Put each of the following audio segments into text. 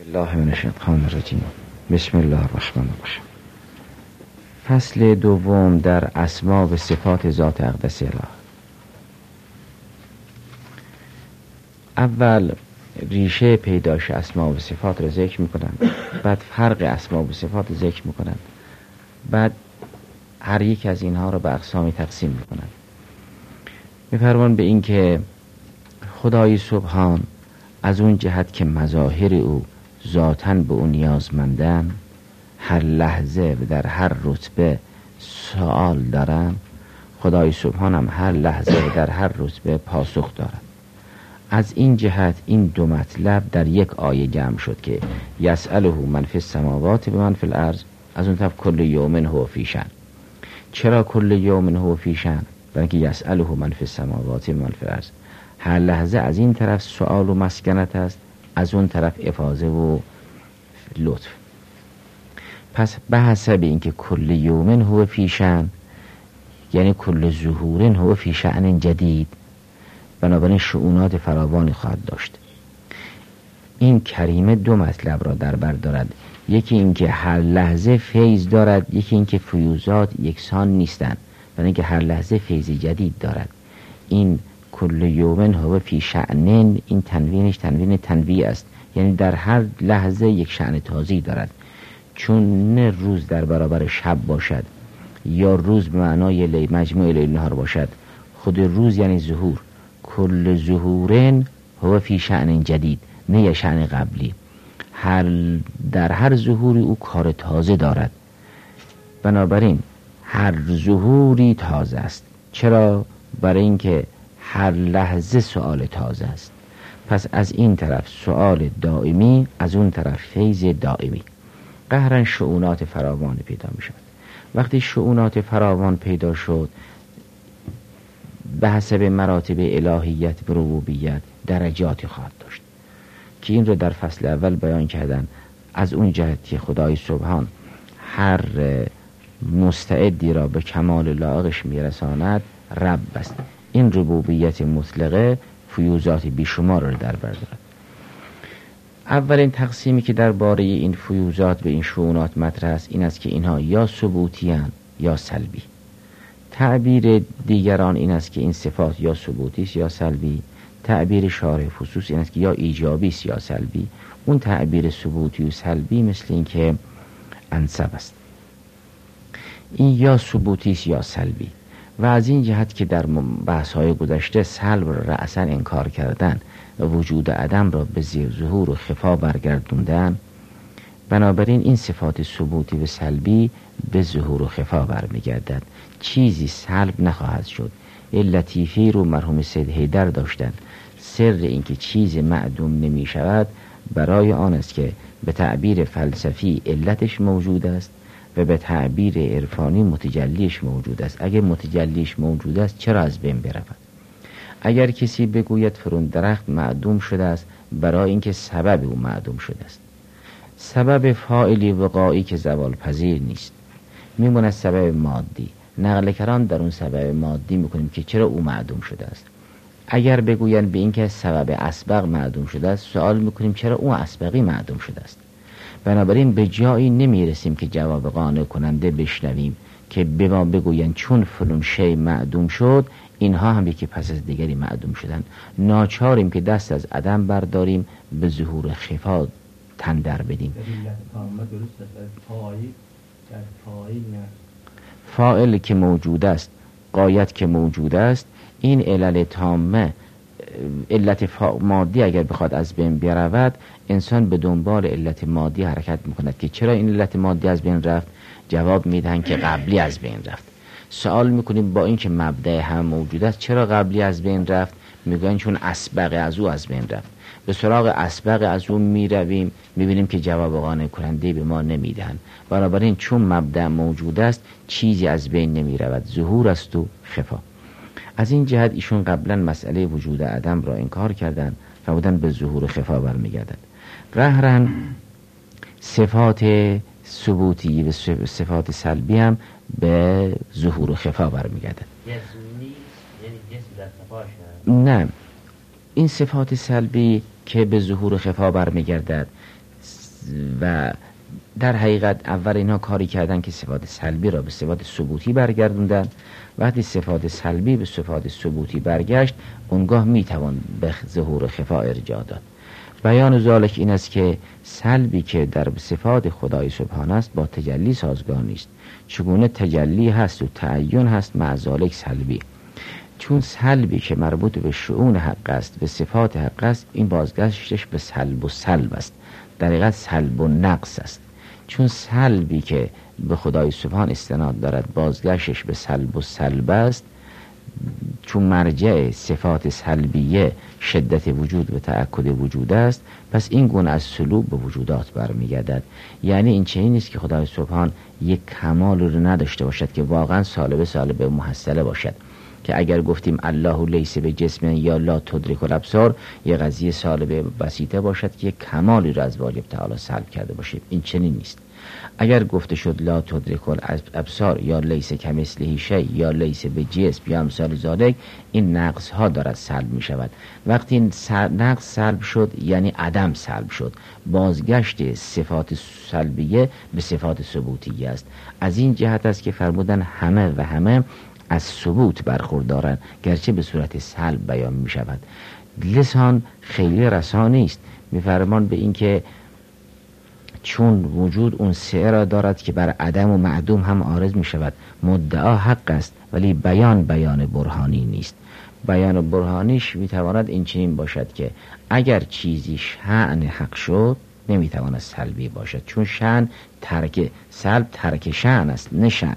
الله من الشیطان الرجیم. بسم الله الرحمن الرحیم. فصل دوم در اسما و صفات ذات اقدس اله. اول ریشه پیدایش اسما و صفات را ذکر میکنند، بعد فرق اسما و صفات ذکر میکنند، بعد هر یک از اینها را به اقسامی تقسیم میکنند. میفرمان به این که خدای سبحان از اون جهت که مظاهر او ذاتاً به او نیازمندن، هر لحظه و در هر رتبه سوال دارن، خدای سبحان هم هر لحظه و در هر رتبه پاسخ دارد. از این جهت این دو مطلب در یک آیه جمع شد که یسأله من فی السماوات و من فی الارض. از اون طرف کل یوم هو فی شأن. چرا کل یوم هو فی شأن؟ برای اینکه یسأله من فی السماوات و من فی الارض، هر لحظه از این طرف سؤال و مسکنت است، از اون طرف افاضه و لطف. پس به حسب اینکه کل یوم هو فی شأن یعنی کل ظهور هو فی شأن جدید، بنابراین شؤونات فراوانی خواهد داشت. این کریمه دو مطلب را در بر دارد، یکی اینکه هر لحظه فیض دارد، یکی اینکه فیوزات یکسان نیستند، برای اینکه هر لحظه فیض جدید دارد. این کل یومن هو فی شأن، این تنوینش تنوین تنویع است، یعنی در هر لحظه یک شأن تازه‌ای دارد. چون نه روز در برابر شب باشد یا روز به معنای مجموع لیل نهار باشد، خود روز یعنی ظهور. کل ظهورن هو فی شأن جدید، نه یه شأن قبلی. در هر ظهوری او کار تازه دارد، بنابراین هر ظهوری تازه است. چرا؟ برای اینکه هر لحظه سؤال تازه است. پس از این طرف سؤال دائمی، از اون طرف فیض دائمی. قهرن شؤونات فراوان پیدا می شود. وقتی شؤونات فراوان پیدا شد، به حسب مراتب الهیت و ربوبیت درجاتی خواهد داشت که این رو در فصل اول بیان کردن. از اون جهتی خدای سبحان هر مستعدی را به کمال لایقش میرساند رب است. این ربوبیت مطلقه فیوزات بیشمار را در بر دارد. اولین تقسیمی که درباره این فیوزات و این شؤونات مطرح است این است که اینها یا ثبوتی اند یا سلبی. تعبیر دیگران این است که این صفات یا ثبوتی است یا سلبی. تعبیر شارح فصوص این است که یا ایجابی است یا سلبی. اون تعبیر ثبوتی و سلبی مثل این که انسب است. این یا ثبوتی است یا سلبی. و از این جهت که در بحث‌های گذشته سلب را رأساً انکار کردن و وجود عدم را به زیر ظهور و خفا برگردوندن، بنابراین این صفات ثبوتی و سلبی به ظهور و خفا برمیگردد. چیزی سلب نخواهد شد. لطیفی رو مرحوم سید حیدر داشتن. سر اینکه چیز معدوم نمی شود برای آن است که به تعبیر فلسفی علتش موجود است و به تعبیر عرفانی متجلیش موجود است. اگر متجلیش موجود است چرا از بین برود؟ اگر کسی بگوید فرون درخت معدوم شده است، برای اینکه سبب او معدوم شده است. سبب فاعلی وقاعی که زوال پذیر نیست، میمونه سبب مادی. نقل کران در اون سبب مادی میکنیم که چرا او معدوم شده است. اگر بگوین به اینکه سبب اسبق معدوم شده است، سوال میکنیم چرا او اسبقی معدوم شده است. بنابراین به جایی نمیرسیم که جواب قانع کننده بشنویم که به ما بگوین چون فلان شی معدوم شد اینها هم یکی پس از دیگری معدوم شدن. ناچاریم که دست از عدم برداریم، به ظهور خفا تن در بدیم. فاعل که موجود است، غایت که موجود است، این علل تامه، علت مادی اگر بخواد از بین برود، انسان به دنبال علت مادی حرکت میکند که چرا این علت مادی از بین رفت. جواب میدهند که قبلی از بین رفت. سوال میکنیم با این که مبدأ هم موجود است چرا قبلی از بین رفت؟ میگن چون اسبق از او از بین رفت. به سراغ اسبق از او میرویم، میبینیم که جواب قانع کننده به ما نمیدهند. بنابراین چون مبدأ موجود است چیزی از بین نمیرود، ظهور است و خفا. از این جهت ایشون قبلا مسئله وجود عدم را انکار کردند، فرمودن به ظهور خفا برمیگردد. قهرن صفات ثبوتی و صفات سلبی هم به ظهور و خفا برمیگردد. نه، این صفات سلبی که به ظهور و خفا برمیگردد و در حقیقت اول اینا کاری کردن که صفات سلبی را به صفات ثبوتی برگردوندن. وقتی صفات سلبی به صفات ثبوتی برگشت، اونگاه میتوان به ظهور خفا ارجاع داد. بیان ذالک این است که سلبی که در صفات خدای سبحانه است با تجلی سازگار نیست. چگونه تجلی هست و تعین هست مع ذالک سلبی؟ چون سلبی که مربوط به شؤون حق است، به صفات حق است، این بازگشتش به سلب و سلب است، در حقیقت سلب و نقص است. چون سلبی که به خدای سبحان استناد دارد بازگشتش به سلب و سلب است، چون مرجع صفات سلبیه شدت وجود و تأکد وجود است، پس این گونه از سلوب به وجودات برمیگردد. یعنی این چنین نیست که خدای سبحان یک کمال رو نداشته باشد که واقعا سالبه محصله باشد، که اگر گفتیم الله لیس به جسم یا لا تدرک الابصار، یه قضیه سالبه بسیطه باشد که یک کمالی رو از باری تعالی سلب کرده باشه. این چنین نیست. اگر گفته شد لا تدرک الابصار یا لیس کمثله شیء یا لیس به جسم یا امثال ذالک، این نقص ها دارد سلب می شود. وقتی این نقص سلب شد یعنی عدم سلب شد، بازگشت صفات سلبیه به صفات ثبوتیه است. از این جهت است که فرمودن همه از ثبوت برخوردارند، گرچه به صورت سلب بیان می شود. لسان خیلی رسانه است. می‌فرمان به این که چون وجود اون سعه را دارد که بر عدم و معدوم هم عارض می شود. مدعا حق است ولی بیان برهانی نیست. بیان برهانیش می تواند این چنین باشد که اگر چیزی شأن حق شد نمی تواند سلبی باشد، چون شأن ترک شأن است، نه شأن.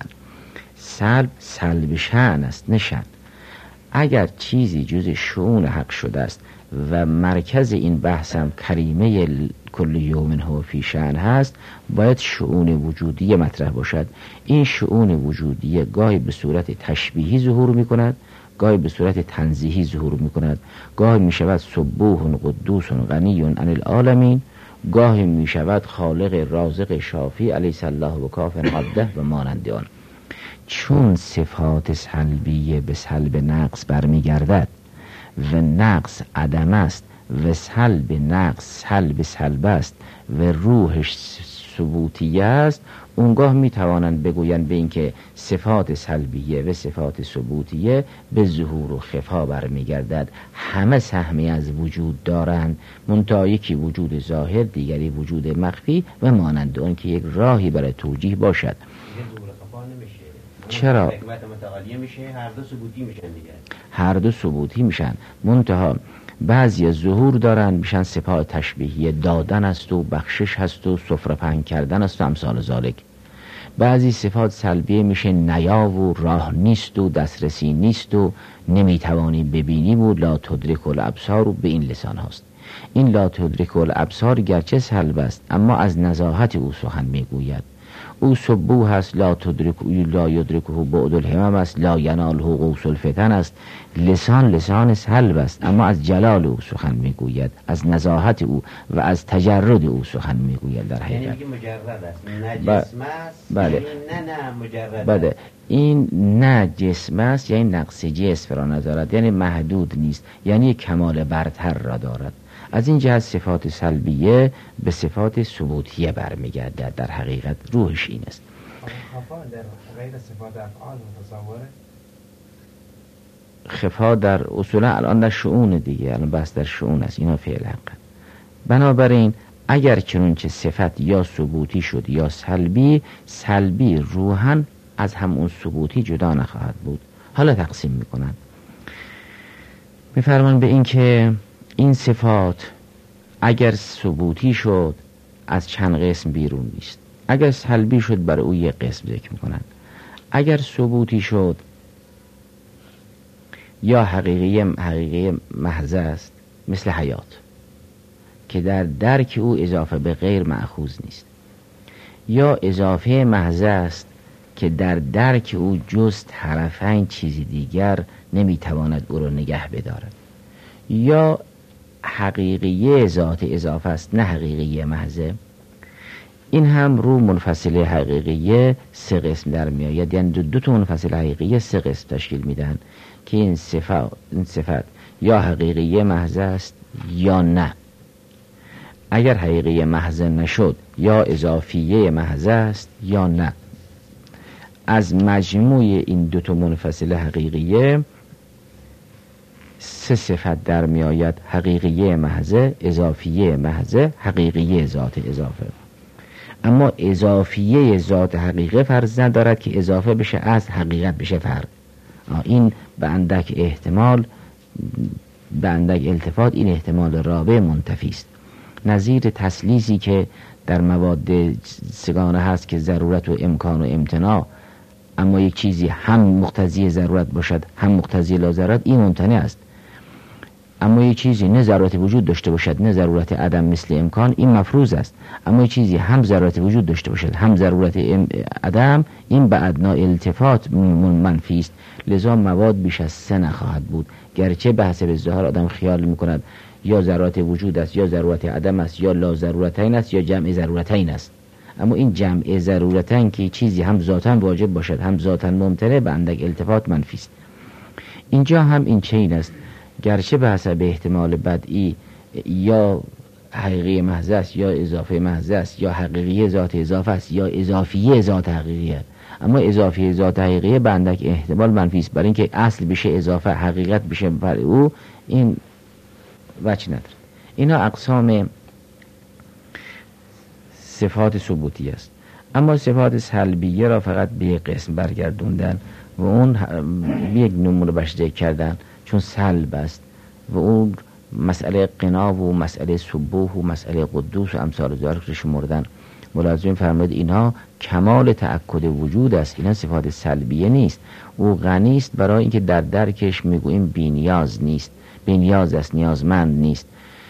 سلب شأن است، نه شأن. اگر چیزی جز شؤون حق شده است و مرکز این بحثم کریمه کل یوم هو فی شأن هست، باید شؤون وجودی مطرح باشد. این شؤون وجودی گاهی به صورت تشبیهی ظهور می کند، گاهی به صورت تنزیهی ظهور می کند. گاهی می شود سبوح قدوس غنی عن العالمین، گاهی می شود خالق رازق شافی علیه الله و کاف عبده و مانند آن. چون صفات سلبیه به سلب نقص برمیگردد و نقص عدم است و سلب نقص سلب است و روحش ثبوتیه است، اونگاه میتوانند بگویند به این که صفات سلبیه و صفات ثبوتیه به ظهور و خفا برمیگردد. همه سهمی از وجود دارند، منتها یکی وجود ظاهر، دیگری وجود مخفی و مانند آن که یک راهی برای توجیه باشد. چرا؟ حکمت متعالیه میشه، هر دو ثبوتی میشن دیگه. هر دو ثبوتی میشن، منتها بعضی ظهور دارن میشن صفات تشبیهی، دادن است و بخشش هست و سفره پهن کردن است و امثال ذالک. بعضی صفات سلبیه میشه نیا و راه نیست و دسترسی نیست و نمیتوانی ببینی و لا تدرک الابصار و به این لسان هست. این لا تدرک الابصار گرچه سلب است اما از نزاهت او سخن میگوید. او سبوح است، لا یدرکه بعد الهمم است، لا یناله قوس الفتن است. لسان سلب است اما از جلال او سخن میگوید، از نزاهت او و از تجرد او سخن میگوید. در حقیقت یعنی مجرد است، نه جسم است. بله. نه مجرد. بله. این نه جسم است یعنی نقص جسم را ندارد، یعنی محدود نیست، یعنی کمال برتر را دارد. از این جهت صفات سلبیه به صفات ثبوتیه برمیگردد. در حقیقت روحش این است. خفا در غیر صفات افعال متصوره؟ خفا در اصولا الان در شؤون دیگه، الان بس در شؤون است، اینا فعل حق. بنابراین اگر چنانچه صفت یا ثبوتی شد یا سلبی روحاً از همون ثبوتی جدا نخواهد بود. حالا تقسیم میکنن، میفرمان به این که این صفات اگر ثبوتی شد از چند قسم بیرون نیست، اگر سلبی شد برای او یک قسم ذکر میکنن. اگر ثبوتی شد یا حقیقی محض است، مثل حیات که در درک او اضافه به غیر مأخوذ نیست، یا اضافه محض است که در درک او جز طرفین چیزی دیگر نمیتواند او را نگه بدارد، یا حقیقی ذات اضافه است نه حقیقی محضه. این هم رو منفصل حقیقی سه قسم در می آید، یعنی دو تا منفصل حقیقی سه قسم تشکیل میدن که این صفت یا حقیقی محض است یا نه. اگر حقیقی محض نشد یا اضافیه محض است یا نه. از مجموع این دو تا منفصل حقیقیه 3 صفت در می آید: حقیقیه محضه، اضافیه محضه، حقیقیه ذات اضافه. اما اضافیه ذات حقیقه فرض ندارد که اضافه بشه از حقیقت بشه فرد. این به اندک احتمال، به اندک التفات، این احتمال رابع منتفی است. نظیر تسلیسی که در مواد سگانه هست که ضرورت و امکان و امتناع، اما یک چیزی هم مقتضی ضرورت باشد هم مقتضی لا ضرورت، این ممتنع است. اما یک چیزی نه ضرورت وجود داشته باشد نه ضرورت عدم مثل امکان، این مفروض است. اما یک چیزی هم ضرورت وجود داشته باشد هم ضرورت عدم، این به ادنا التفات منفی است. لذا مواد بیش از 3 نخواهد بود، گرچه به حسب ظاهر آدم خیال میکند یا ضرورت وجود است یا ضرورت عدم است یا لا ضرورتین است یا جمع ضرورتین است. اما این جمع ضرورتین که چیزی هم ذاتاً واجب باشد هم ذاتاً ممتنع، به اندک التفات منفی است. اینجا هم این چنین است، گرچه به حسب احتمال بدئی یا حقیقی محض است یا اضافه محض است یا حقیقی ذات اضافه است یا اضافیه ذات حقیقیه، اما اضافیه ذات حقیقیه به اندک احتمال منفی است، برای اینکه اصل بشه اضافه، حقیقت بشه فرع او، این وجه نداره. اینا اقسام صفات ثبوتی است. اما صفات سلبیه را فقط به یک قسم برگردوندن و اون یک نمونه بهش ذکر کردن چون سلب است، و اون مسئله قنا و مسئله سبوح و مسئله قدوس و امثال ذالک رو شمردن. ملاحظه فرمایید اینها کمال تأکد وجود است، اینا صفات سلبیه نیست. او غنی است برای اینکه در درکش میگوییم بی‌نیاز نیست، بی‌نیاز است، نیازمند نیست.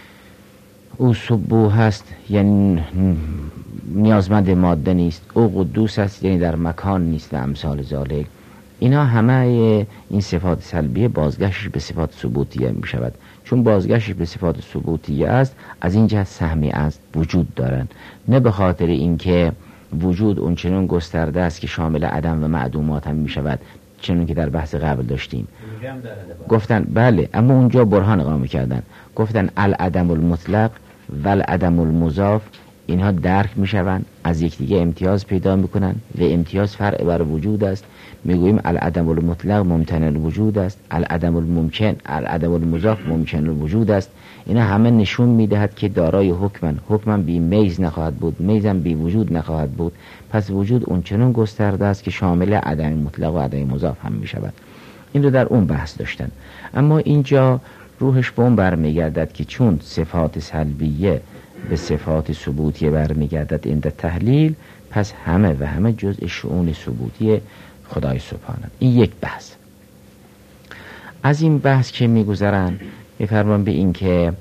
او سبوح است یعنی نیازمند ماده نیست. او قدوس است یعنی در مکان نیست و امثال ذالک. اینا همه این صفات سلبیه بازگشتش به صفات ثبوتیه می شود. چون بازگشتش به صفات ثبوتیه است، از این جهت سهمی از وجود دارن، نه به خاطر اینکه وجود اونچنون گسترده است که شامل عدم و معدومات هم می شود، چنون که در بحث قبل داشتیم. گفتن بله، اما اونجا برهان اقامه کردن، گفتن العدم المطلق و العدم المضاف، اینها درک می شوند، از یکدیگه امتیاز پیدا می کنند و امتیاز فرع بر وجود است. میگوییم العدم المطلق ممتنع الوجود است، العدم الممکن، العدم المضاف ممکن الوجود است. اینا همه نشون میدهد که دارای حکمن بی میز نخواهد بود، میزم بی وجود نخواهد بود. پس وجود اونچنان گسترده است که شامل عدم مطلق و عدم مضاف هم می شود. این رو در اون بحث داشتن. اما اینجا روحش به اون برمیگردد که چون صفات سلبیه به صفات ثبوتیه برمیگردد عند تحلیل، پس همه و همه جزء شؤون ثبوتی خدای سبحانه. این یک بحث. از این بحث که میگذرن میفرمان به این که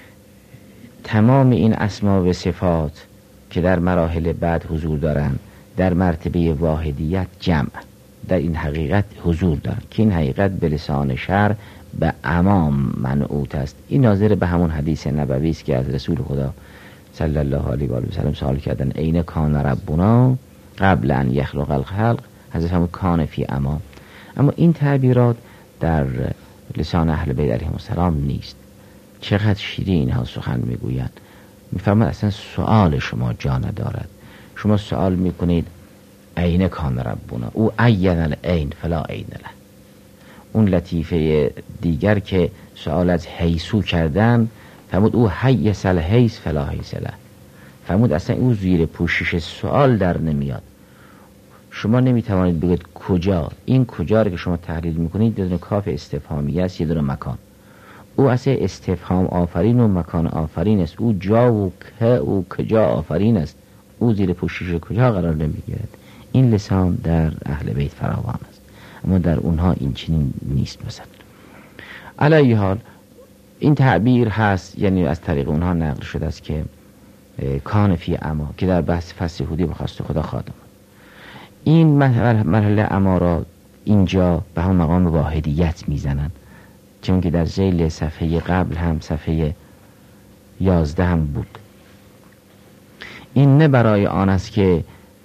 تمام این اسما و صفات که در مراحل بعد حضور دارن، در مرتبه واحدیت جمع در این حقیقت حضور دارن که این حقیقت به لسان شرع به امام منعوت است. این ناظر به همون حدیث نبوی است که از رسول خدا صلی الله علیه و آله و سلم سوال کردن عین کان ربنا قبل ان یخلق الخلق، حضرت همون کان فی امام. اما این تعبیرات در لسان اهل بیت علیهم السلام نیست. چقدر شیرین اینها سخن میگویند. میفرماید اصلا سؤال شما جا ندارد. شما سؤال میکنید عین کان ربنا، او عین العین فلا عین له. اون لطیفه دیگر که سؤال از حیثو کردن، فرمود او حیث الحیث فلا حیث له. فرمود اصلا او زیر پوشش سؤال در نمیاد. شما نمیتوانید بگید کجا. این کجا رو که شما تحلیل میکنید یه دونه کاف استفهامی است، یه دونه مکان. او اصلا استفهام آفرین و مکان آفرین است. او جا و که و کجا آفرین است. او زیر پوشش کجا قرار نمیگیرد. این لسان در اهل بیت فراوان است، اما در اونها این چنین نیست. مثلا علی حال این تعبیر هست، یعنی از طریق اونها نقل شده است که کان فی اما، که در بحث فصل هودی بخواست خدا خادم. این مرحله اما را اینجا به هم مقام واحدیت میزنن، چون که در ذیل صفحه قبل هم صفحه 11 هم بود. این نه برای آن است که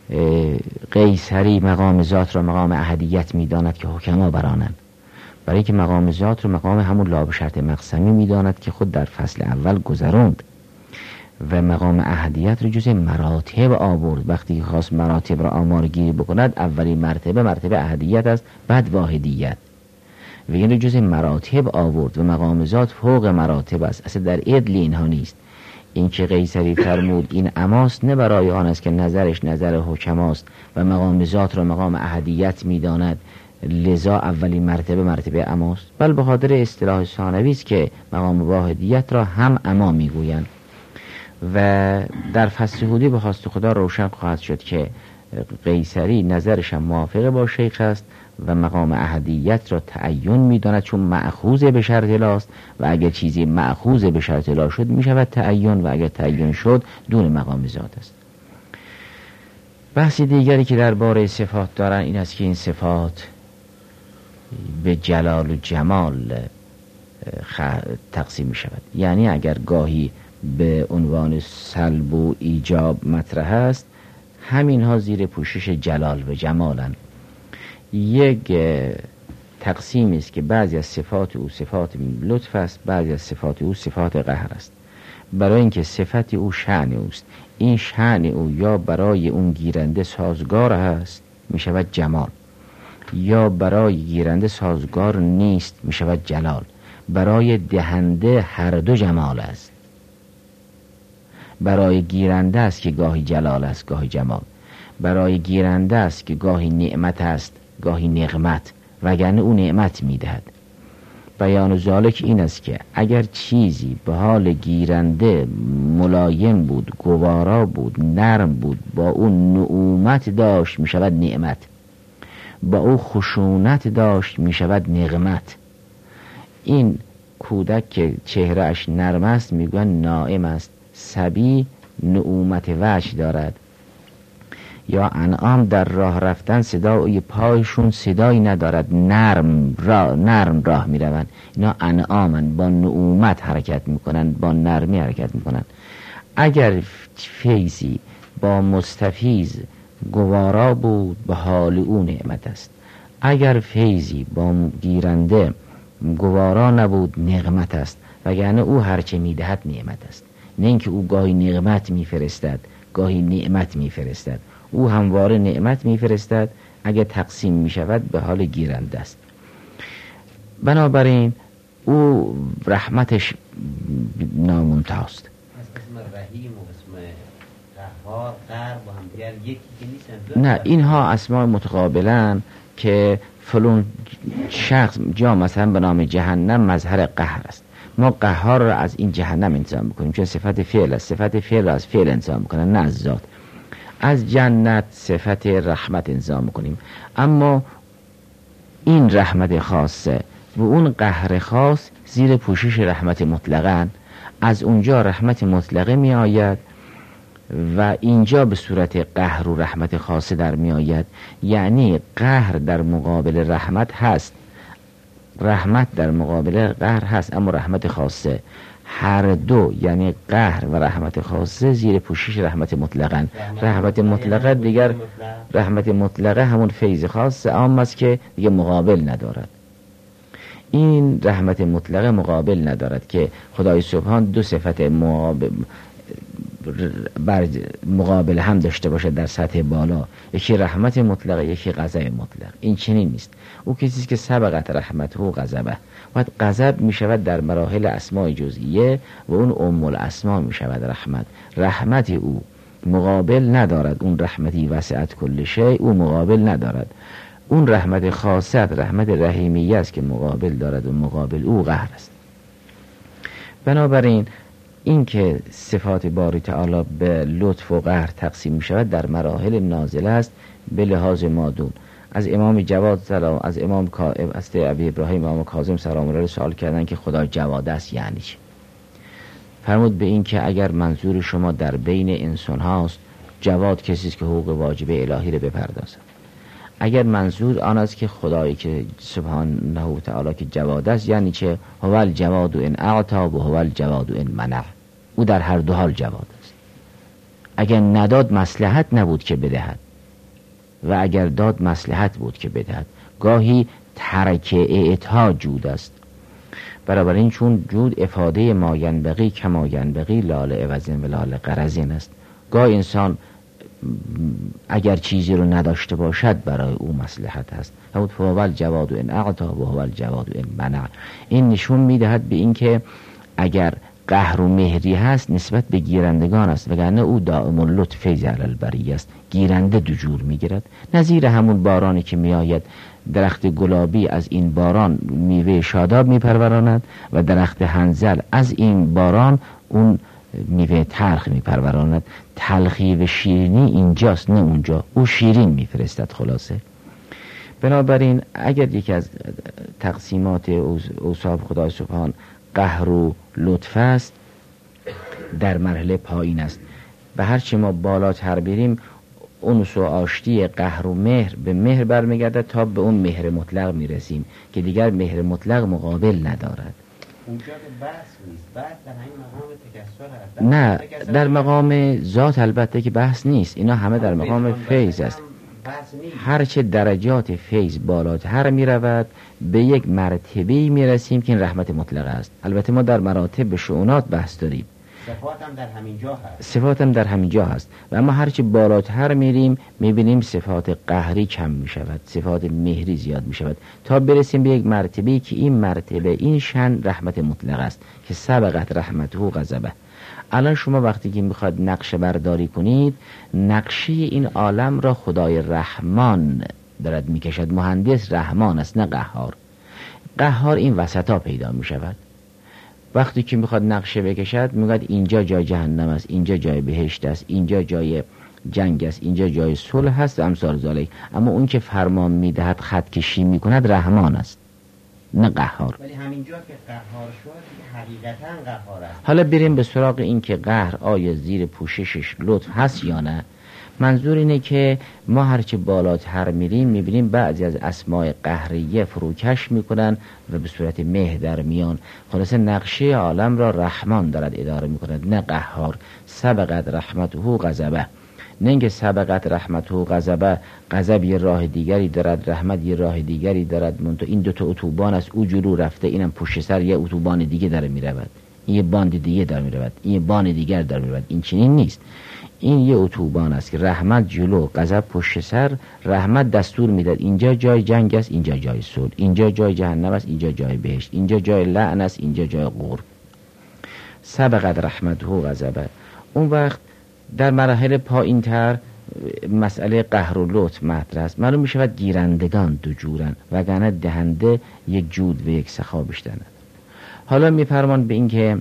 قیصری مقام ذات را مقام احدیت میداند که حکما برانند، برای که مقام ذات رو مقام همون لا به شرط مقسمی میداند که خود در فصل اول گذروند. و مقام احدیت رو جزء مراتب آورد. وقتی خواست مراتب را آمار گیری بکند، اولی مرتبه احدیت است، بعد واحدیت، و این رو جزء مراتب آورد و مقام ذات فوق مراتب است. اصلا در عدل اینها نیست. این که قیصری فرمود این عماست، نه برای آن است که نظرش نظر حکماست و مقام ذات را مقام احدیت میداند لذا اولی مرتبه عماست، بل به خاطر اصطلاح ثانوی است که مقام واحدیت را هم عما میگویند. و در فصل حدودی به خواست خدا روشن خواهد شد که قیصری نظرش هم موافق با شیخ است و مقام احدیت را تعین میداند، چون مأخوذ به شرط لاست و اگر چیزی مأخوذ به شرط لا شد میشود تعین، و اگر تعین شد دون مقام ذات است. بحث دیگری که درباره صفات دارن این است که این صفات به جلال و جمال تقسیم می شود. یعنی اگر گاهی به عنوان سلب و ایجاب مطرح است، همین ها زیر پوشش جلال و جمالن. یک تقسیم است که بعضی از صفات او صفات لطف است، بعضی از صفات او صفات قهر است. برای اینکه صفت او شأن اوست، این شأن او یا برای اون گیرنده سازگار است می شود جمال، یا برای گیرنده سازگار نیست می شود جلال. برای دهنده هر دو جمال است. برای گیرنده است که گاهی جلال است گاهی جمال، برای گیرنده است که گاهی نعمت است گاهی نقمت، وگرنه او نعمت میدهد. بیان ذالک این است که اگر چیزی به حال گیرنده ملایم بود، گوارا بود، نرم بود، با او نعومت داشت می شود نعمت، با او خشونت داشت می شود نقمت. این کودک که چهرهش نرم است میگوین نائم است، صبی نعومت وجه دارد. یا انعام در راه رفتن صدای پایشون صدایی ندارد، نرم راه می روند. اینا انعامن، با نعومت حرکت میکنن، با نرمی حرکت میکنن. اگر فیضی با مستفیض گوارا بود به حال او نعمت است، اگر فیضی با گیرنده گوارا نبود نقمت است، وگرنه او هرچه میدهد نعمت است. نه اینکه او گاهی نقمت میفرستد گاهی نعمت میفرستد، او همواره نعمت میفرستد. اگر تقسیم میشود به حال گیرنده است. بنابراین او رحمتش نامنتهاست. اسم رحیم و اسم قهار قهر با هم دیگر یکی که نیستن. نه، اینها اسماء متقابلن که فلون شخص جا مثلا به نام جهنم مظهر قهر است، ما قهار را از این جهنم انتزاع میکنیم چون صفت فعل است، صفت فعل را از فعل انتزاع میکنن نه از ذات. از جنت صفت رحمت انتزاع میکنیم، اما این رحمت خاصه و اون قهر خاص زیر پوشش رحمت مطلقاً. از اونجا رحمت مطلقه می آید و اینجا به صورت قهر و رحمت خاصه در می آید. یعنی قهر در مقابل رحمت هست، رحمت در مقابل قهر هست، اما رحمت خاصه. هر دو یعنی قهر و رحمت خاصه زیر پوشش رحمت مطلقاً. رحمت مطلقه دیگر، رحمت مطلقه همون فیض خاص عام است که دیگه مقابل ندارد. این رحمت مطلقه مقابل ندارد که خدای سبحان دو صفت مقابل هم داشته باشد در سطح بالا، یکی رحمت مطلقه یکی غضب مطلق. این چنین نیست. او کسی که سبقت رحمت و غضبه، وقت غضب می شود در مراحل اسماء جزئیه و اون ام الاسماء می شود رحمت. رحمت او مقابل ندارد، اون رحمتی وسعت کل شیء او مقابل ندارد. اون رحمت خاصت رحمت رحیمیه است که مقابل دارد و مقابل او قهر است. بنابراین این که صفات باری تعالی به لطف و قهر تقسیم می شود در مراحل نازله است به لحاظ مادون. از امام جواد سلام، از امام ابی ابراهیم امام کاظم سلام الله سوال کردن که خدا جواد است یعنی چی؟ فرمود به این که اگر منظور شما در بین انسان هاست، جواد کسی است که حقوق واجب الهی رو بپردازد. اگر منظور آن است که خدایی که سبحانه و تعالی که جواد است یعنی چه؟ هو الجواد ان اعطا و هو الجواد ان منع. او در هر دو حال جواد است. اگر نداد مصلحت نبود که بدهد و اگر داد مصلحت بود که بدهد. گاهی ترک اعطا جود است، بنابراین چون جود افاده ما ینبغی کما ینبغی لال عوضین و لال غرضین است. گاه انسان اگر چیزی رو نداشته باشد برای او مصلحت است. همون فهو الجواد ان اعطا و هو الجواد ان منع. این نشون میدهد به این که اگر قهر و مهری هست نسبت به گیرندگان است، وگرنه او دائم اللطف فیض علی البریه است، گیرنده دو جور میگیرد. نظیر همون بارانی که میآید درخت گلابی از این باران میوه شاداب میپروراند و درخت حنظل از این باران اون میوه تلخ میپروراند. تلخی و شیرینی اینجاست نه اونجا، او شیرین میفرستد. خلاصه بنابراین اگر یکی از تقسیمات اوصاف خدای سبحان قهر و لطف است، در مرحله پایین است و هرچی ما بالاتر بریم اونس و آشتی قهر و مهر به مهر برمیگرده تا به اون مهر مطلق میرسیم که دیگر مهر مطلق مقابل ندارد. اونجا که بحث نیست، بحث در همین مقام تکثر هست. نه در مقام ذات البته که بحث نیست، اینا همه در مقام فیض است. هرچه درجات فیض بالاتر می رود به یک مرتبه‌ای می رسیم که این رحمت مطلقه است. البته ما در مراتب به شؤونات بحث داریم، صفات هم در همینجا هست، صفات هم در همینجا هست و اما هرچه بالاتر میریم میبینیم صفات قهری کم می شود، صفات مهری زیاد می شود تا برسیم به یک مرتبه‌ای که این مرتبه این شأن رحمت مطلق است که سبقت رحمته غضبه. الان شما وقتی که میخواد نقشه برداری کنید، نقشه این عالم را خدای رحمان دارد میکشد. مهندس رحمان است نه قهار. قهار این وسطا پیدا میشود. وقتی که میخواد نقشه بکشد میگوید اینجا جای جهنم است، اینجا جای بهشت است، اینجا جای جنگ است، اینجا جای صلح است و امثال ذالک. اما اون که فرمان میدهد خط کشی میکند رحمان است نه قهار. ولی همینجا که قهار شد حقیقتا قهار است. حالا بریم به سراغ این که قهر آیا زیر پوششش لطف هست یا نه. منظور اینه که ما هرچه بالاتر میریم میبینیم بعضی از اسماء قهریه فروکش میکنن و به صورت مه در میان. خلاصه نقشه عالم را رحمان دارد اداره میکند نه قهار. سبقت رحمته غضبه، نه اینکه سبقت رحمته غضبه، غضب یه راه دیگری دارد، رحمت یه راه دیگری دارد. منتها این دوتا اتوبان است، او جلو رفته اینم پشت سر یه اتوبان دیگه داره میرود، این یه باند دیگه داره میرود، این یه باند دیگر داره میرود. این چنین نیست. این یه اتوبان است که رحمت جلو، غضب پشت سر. رحمت دستور میداد اینجا جای جنگ است، اینجا جای صلح، اینجا جای جهنم است، اینجا جای بهشت، اینجا جای لعن است، اینجا جای قرب. سبقت رحمته غضبه. اون وقت در مراحل پایین‌تر مسئله قهر و لطف مطرح است. معلوم میشود گیرندگان دو جورن وگرنه دهنده یک جود و یک سخا بیشتر ندارد. حالا میفرمان به این که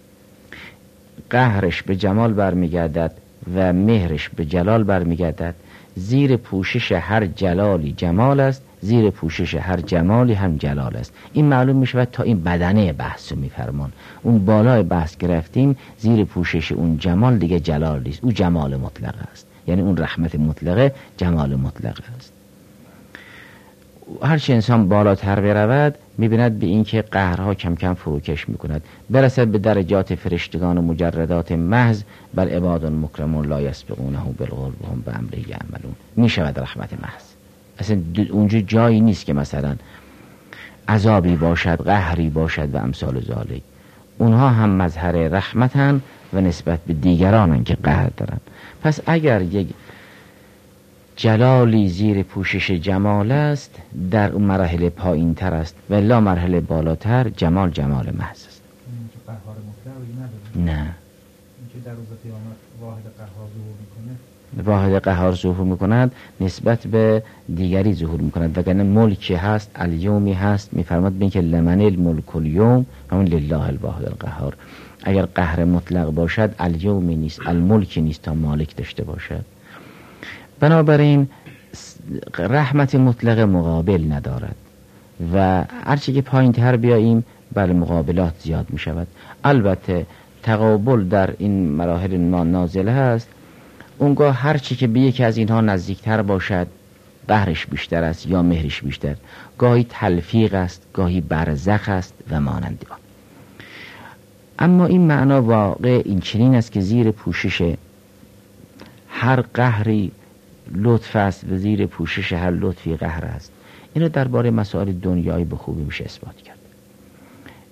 قهرش به جمال برمیگردد و مهرش به جلال برمیگردد. زیر پوشش هر جلالی جمال است، زیر پوشش هر جمالی هم جلال است. این معلوم می شود تا این بدنه بحث رو میفرمان. اون بالای بحث گرفتیم، زیر پوشش اون جمال دیگه جلال نیست، او جمال مطلق است. یعنی اون رحمت مطلقه جمال مطلق است. هرچی انسان بالاتر برود میبیند به این که قهرها کم کم فروکش میکند، برسد به درجات فرشتگان و مجردات محض. بل عباد مکرمون لا یسبقونه بالقول و هم بامره یعملون. میشود رحمت محض. اصلا اونجا جایی نیست که مثلا عذابی باشد، قهری باشد و امثال ذالک. اونها هم مظهر رحمتن و نسبت به دیگرانن که قهر دارن. پس اگر یک جلالی زیر پوشش جمال است در اون مرحله پایین تر است و لا مرحله بالاتر جمال جمال محض است. قهار مطلقی نداره. نه، اینکه در روز قیامت واحد قهار ظهور میکنه، واحد قهار ظهور میکند نسبت به دیگری ظهور میکند. وگرنه ملکی هست، الیومی هست، میفرماد به اینکه لمن الملک اليوم همون لله الواحد القهار. اگر قهر مطلق باشد الیومی نیست، الملکی نیست تا مالک داشته باشد. بنابراین رحمت مطلق مقابل ندارد و هرچی که پایین تر بیاییم بله مقابلات زیاد می شود. البته تقابل در این مراحل نازله هست. اونگاه هرچی که به یکی از اینها نزدیکتر باشد قهرش بیشتر است یا مهرش بیشتر. گاهی تلفیق است، گاهی برزخ است و مانند آن. اما این معنا واقع این چنین است که زیر پوشش هر قهری لطف است و زیر پوشش هر لطفی قهر است. اینو درباره مسائل دنیایی به خوبی میشه اثبات کرد.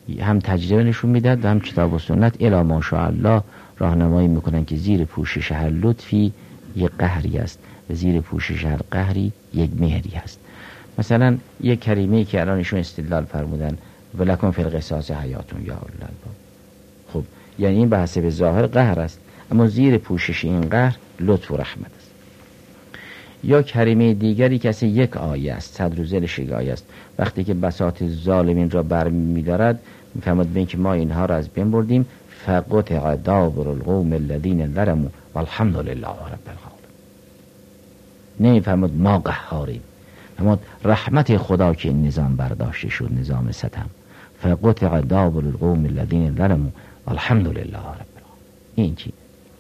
هم تجربه نشون میداد و هم کتاب و سنت الی ماشاءالله راهنمایی میکنن که زیر پوشش هر لطفی یک قهری است و زیر پوشش هر قهری یک مهری است. مثلا یک کریمه که الان ایشون استدلال فرمودن ولکن فی القصاص حیاتون یا اولی الالباب، خب یعنی این به حسب ظاهر قهر است، اما زیر پوشش این قهر لطف و رحمت است. یا کریمه دیگری که اصلا یک آیه است، صدر و ذیلش یک آیه است، وقتی که بساط ظالمین را برمی‌دارد می‌فرماد به اینکه ما اینها را از بین بردیم فقطع دابر القوم الذین ظلموا والحمد لله رب العالمین. نمی‌فرماد ما قهاریم، فرمود رحمت خدا که این نظام برداشته شد، نظام ستم. فقطع دابر القوم الذین ظلموا والحمد لله رب العالمین. این چی؟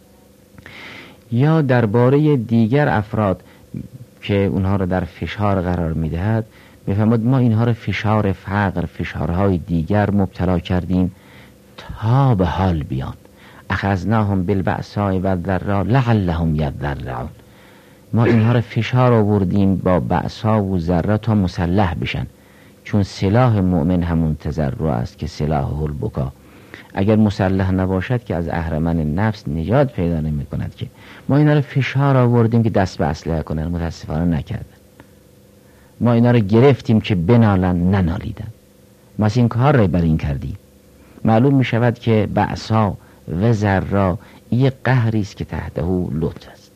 یا درباره دیگر افراد که اونها را در فشار قرار میدهد میفرماد ما اینها را فشار فقر، فشارهای دیگر مبتلا کردیم تا به حال بیان. اخذناهم بالبأساء والضراء لعلهم یضرعون. ما اینها را فشار آوردیم با بأسا و ضرا تا مسلح بشن، چون سلاح مؤمن همون تضرع است که سلاح البکا. اگر مسلح نباشد که از اهرمن نفس نجات پیدا نمی کند. که ما اینا رو فشار آوردیم که دست به اسلحه کنن، متاسفانه نکردن. ما اینا رو گرفتیم که بنالن، ننالیدن. ما این کار رو بر این کردیم. معلوم می شود که بأسا و ضرا یک قهری است که تحته لطف است.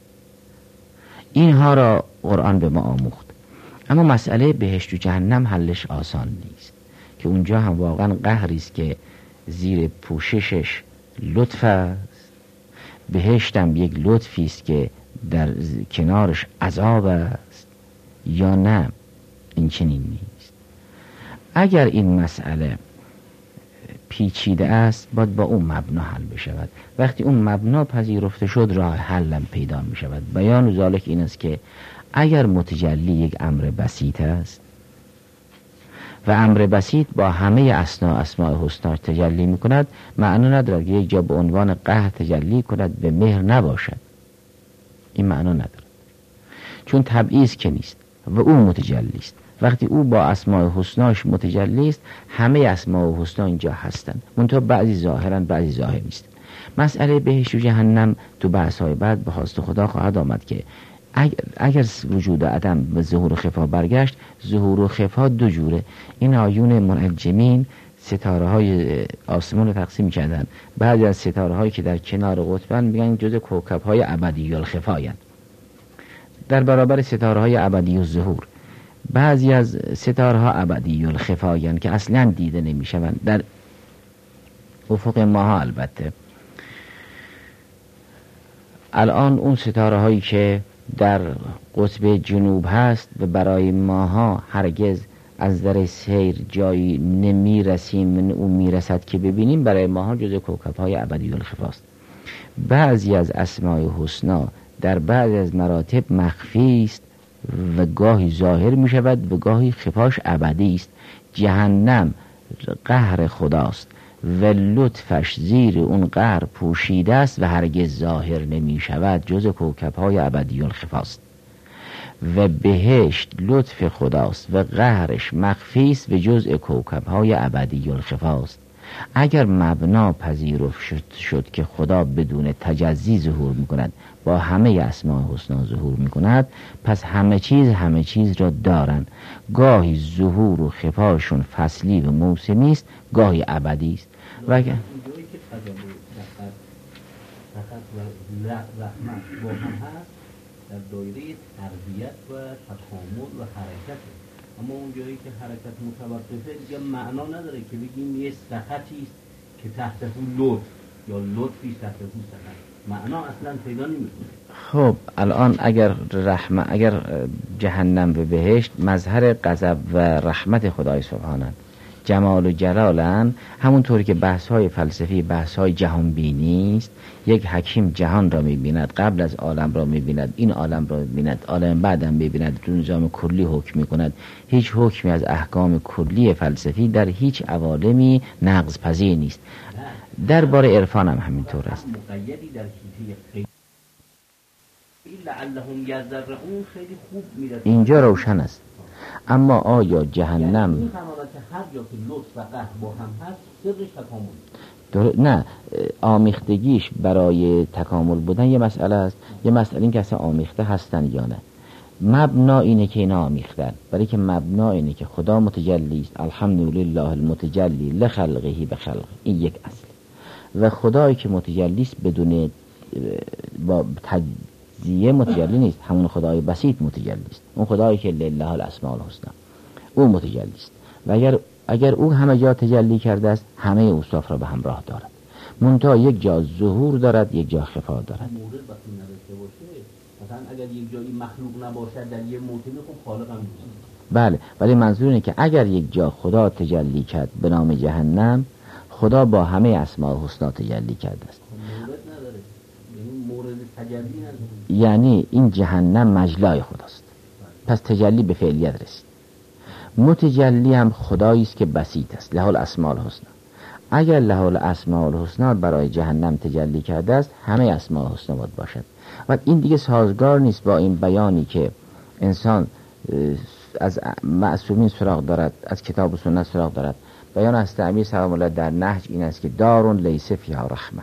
اینها را قرآن به ما آموخت. اما مسئله بهشت و جهنم حلش آسان نیست، که اونجا هم واقعا قهری است که زیر پوششش لطف است. بهشتم یک لطفی است که در کنارش عذاب است یا نه؟ این چنین نیست. اگر این مسئله پیچیده است باید با اون مبنا حل بشود. وقتی اون مبنا پذیرفته شد راه حلم پیدا می شود. بیان ذالک این است که اگر متجلی یک امر بسیط است و امر بسیط با همه اسماء حسنا تجلی می کند، معنا ندارد که یک جا به عنوان قهر تجلی کند به مهر نباشد. این معنا ندارد، چون تبعیض که نیست و او متجلی است. وقتی او با اسماء حسناش متجلی است همه اسماء حسنا اینجا هستند، منتها بعضی ظاهرن بعضی ظاهر نیست. مسئله بهشت و جهنم تو بحث‌های بعد به خواست خدا خواهد آمد که اگر وجود عدم به ظهور و خفا برگشت، ظهور و خفا دو جوره. این آیون منجمین ستاره های آسمان رو تقسیم کردن. بعضی از ستاره هایی که در کنار قطبن میگن جز کوکب های ابدی الخفاین، در برابر ستاره های ابدی الظهور. بعضی از ستاره ها ابدی الخفاین که اصلا دیده نمیشوند در افق ماها. البته الان اون ستاره هایی که در قطب جنوب هست و برای ماها هرگز از در سیر جایی نمیرسیم، من اون میرسد که ببینیم، برای ماها جز کوکب های ابدی الخفاست. بعضی از اسماء حسنا در بعضی از مراتب مخفی است و گاهی ظاهر می شود و گاهی خفاش ابدی است. جهنم قهر خداست و لطفش زیر اون قهر پوشیده است و هرگز ظاهر نمی شود، جز کوکب های ابدی الخفاست. و بهشت لطف خداست و قهرش مخفی است و جزء کوکب های ابدی الخفاست. اگر مبنا پذیرفت شد که خدا بدون تجزی ظهور می کند، با همه اسماء حسنا ظهور می کند، پس همه چیز را دارن. گاهی ظهور و خفاشون فصلی و موسمی است، گاهی ابدی است. و اگر اونجایی که فقط و رحمت با هم هست در دایره تربیت و تکامل و حرکت، اما اونجایی که حرکت متوقفه دیگه معنا نداره که بگیم یه سخطی است که تحت لطف یا لطفی تحت سخط، معنا اصلا پیدا نمیکنه. خب الان اگر جهنم و بهشت مظهر غضب و رحمت خدای سبحانه، جمال و جلالن، همونطوری که بحث‌های فلسفی بحث‌های جهان بینی است. یک حکیم جهان را می‌بیند، قبل از عالم را می‌بیند، این عالم را می‌بیند، عالم بعدم می‌بیند، تو نظام کلی حکم می‌کند. هیچ حکمی از احکام کلی فلسفی در هیچ عوالمی نقض پذیر نیست. درباره عرفان هم همینطور است. مقیدی در حیطه لعلهم یضرعون خیلی خوب میاد. اینجا روشن است. اما آیا جهنم این تمامت که هر جا که لطف و قهر با هم هست سرش تکامل نه، آمیختگیش برای تکامل بودن یه مسئله است، یه مسئله این که اصلا آمیخته هستن یا نه. مبنا اینه که اینا آمیختن، برای که مبنا اینه که خدا متجلی است، الحمدلله المتجلی لخلقه بخلقه، این یک اصل. و خدایی که متجلی است بدون با تجزیه متجلی نیست، همون خدای بسیط متجلی است، اون خدایی که لله الاسماء الحسنی اون متجلی است. و اگر او همه جا تجلی کرده است همه اوصاف را به همراه دارد، منتها یک جا ظهور دارد یک جا خفا دارد. مورد وقتی نداشته باشه، مثلا اگر یک جایی مخلوق نباشد در یه موطنی خب خالق هم نیست. بله، ولی منظور اینه که اگر یک جا خدا تجلی کرد به نام جهنم، خدا با همه اسماء الحسنا تجلی کرده است. مورد نداره، یعنی مورد تجلی نداره، یعنی این جهنم مجلای خداست، پس تجلی به فعلیت رسید. متجلی هم خدایی است که بسیط است، له الاسماء الحسنی. اگر له الاسماء الحسنی برای جهنم تجلی کرده است، همه اسماء الحسنی باید باشد. و این دیگه سازگار نیست با این بیانی که انسان از معصومین سراغ دارد، از کتاب و سنت سراغ دارد. بیان از تعمیر سلام الله در نهج این است که دارون لیس فیها رحمه.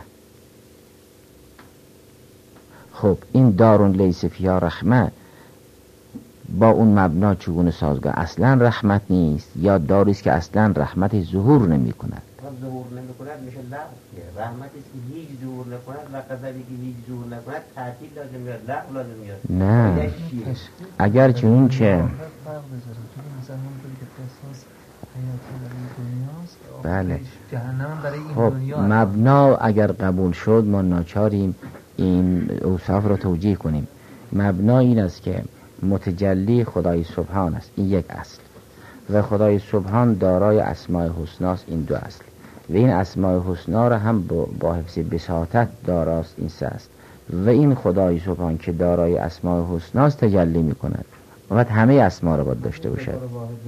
خب این دارون لیس فیها رحمه با اون مبنا چگونه سازگار؟ اصلا رحمت نیست، یا داری است که اصلا رحمت ظهور نمی کند. ظهور نمی کند میشه لغو. رحمتی است که هیچ ظهور نکند و غضبی که هیچ ظهور نکند تعطیل لازم میاد، لغو لازم میاد. نه، اگر چنین چه بله. خب مبنا اگر قبول شد ما ناچاریم این اوصاف را توجیه کنیم. مبنا این است که متجلی خدای سبحان است، این یک اصل، و خدای سبحان دارای اسماء حسنا است، این دو اصل، و این اسماء حسنا را هم با حفظ بساطت داراست، این سه است. و این خدای سبحان که دارای اسماء حسنا است تجلی می کند و بعد همه اسما را باید داشته باشد.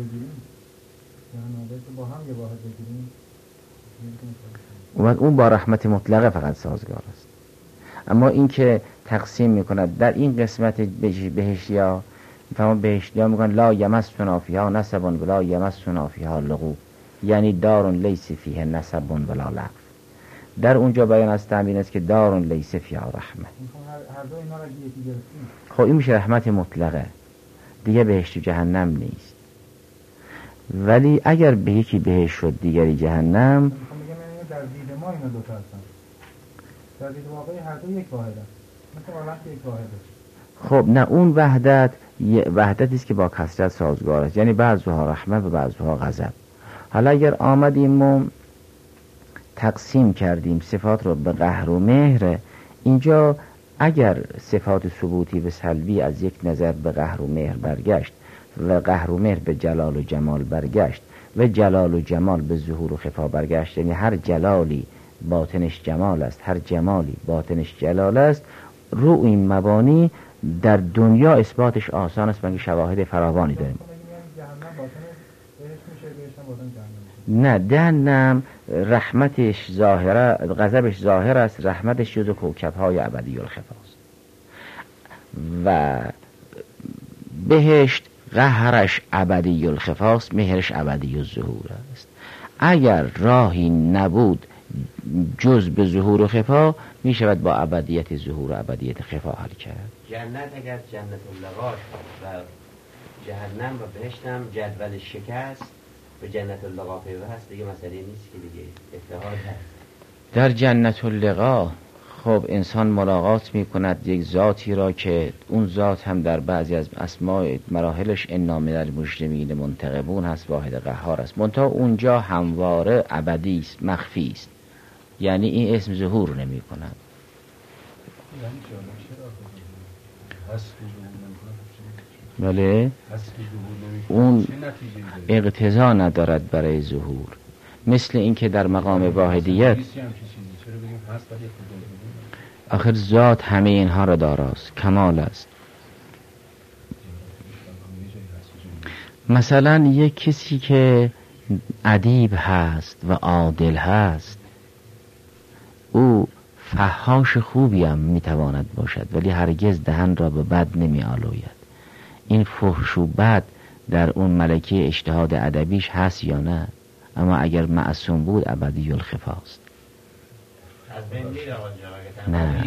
و بعد اون با رحمت مطلقه فقط سازگار است. اما این که تقسیم میکند در این قسمت بهشتیا، فهم بهشتیا میگن لا یمسنا فیها نسب ولا یمسنا فیها لغو، یعنی دارون لیس فیه نسب ولا لغو. در اونجا بیان از تعمین است که دارون لیس فیها رحمه. هر دو اینا را یکی گرفتیم. خب این میشه رحمت مطلقه، دیگه بهشت و جهنم نیست. ولی اگر به یکی بهشت شد دیگری جهنم، میگم در دید ما اینا دو تا هستن، در دید واقعی هر دو یک واحده، مثل وقت یک واحده. خب نه، اون وحدتی است که با کثرت سازگار است، یعنی بعضها رحمه و بعضها غضب. حالا اگر آمدیم و تقسیم کردیم صفات رو به قهر و مهر، اینجا اگر صفات ثبوتی و سلبی از یک نظر به قهر و مهر برگشت و قهر و مهر به جلال و جمال برگشت و جلال و جمال به ظهور و خفا برگشت، یعنی هر جلالی باطنش جمال است، هر جمالی باطنش جلال است، رو این مبانی در دنیا اثباتش آسان است، بلکه شواهد فراوانی داریم. نه، جهنم رحمتش ظاهره، غضبش ظاهر است، رحمتش جزو کوکب‌های ابدی الخفاست. و بهشت قهرش ابدی الخفاست، مهرش ابدی الظهور است. اگر راهی نبود جز به ظهور و خفا، می شود با ابدیت ظهور و ابدیت خفا حل کرد. جنت اگر جنت اللقا و جهنم و بهشت هم جدول شکست به جنت اللقا پیوست، دیگه مسئله نیست که دیگه اتحاد هست. در جنت اللقا خب انسان ملاقات می کند یک ذاتی را که اون ذات هم در بعضی از اسماء مراحلش انا من المجرمین منتقمون هست، واحد قهار است، منتها اونجا همواره ابدی است، مخفی است، یعنی این اسم ظهور نمی کند. بله، اون اقتضا ندارد برای ظهور، مثل اینکه در مقام واحدیت آخر ذات همه اینها را داراست، کمال است. مثلا یک کسی که ادیب هست و عادل هست، او فحاش خوبی هم میتواند باشد، ولی هرگز دهن را به بد نمی آلوید. این فحش و بد در اون ملکه اجتهاد ادبیش هست یا نه، اما اگر معصوم بود ابدی الخفاست. نه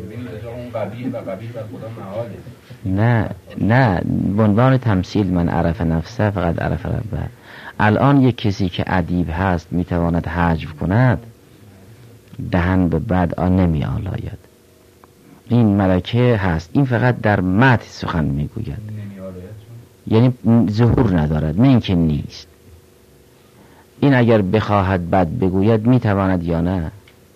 نه به عنوان تمثیل من عرف نفسه فقط عرف ربه. الان یک کسی که ادیب هست میتواند حجو کند، دهن به بد آن نمی آلاید. این ملکه هست، این فقط در متن سخن میگوید، یعنی ظهور ندارد، نه اینکه نیست. این اگر بخواهد بد بگوید میتواند یا نه؟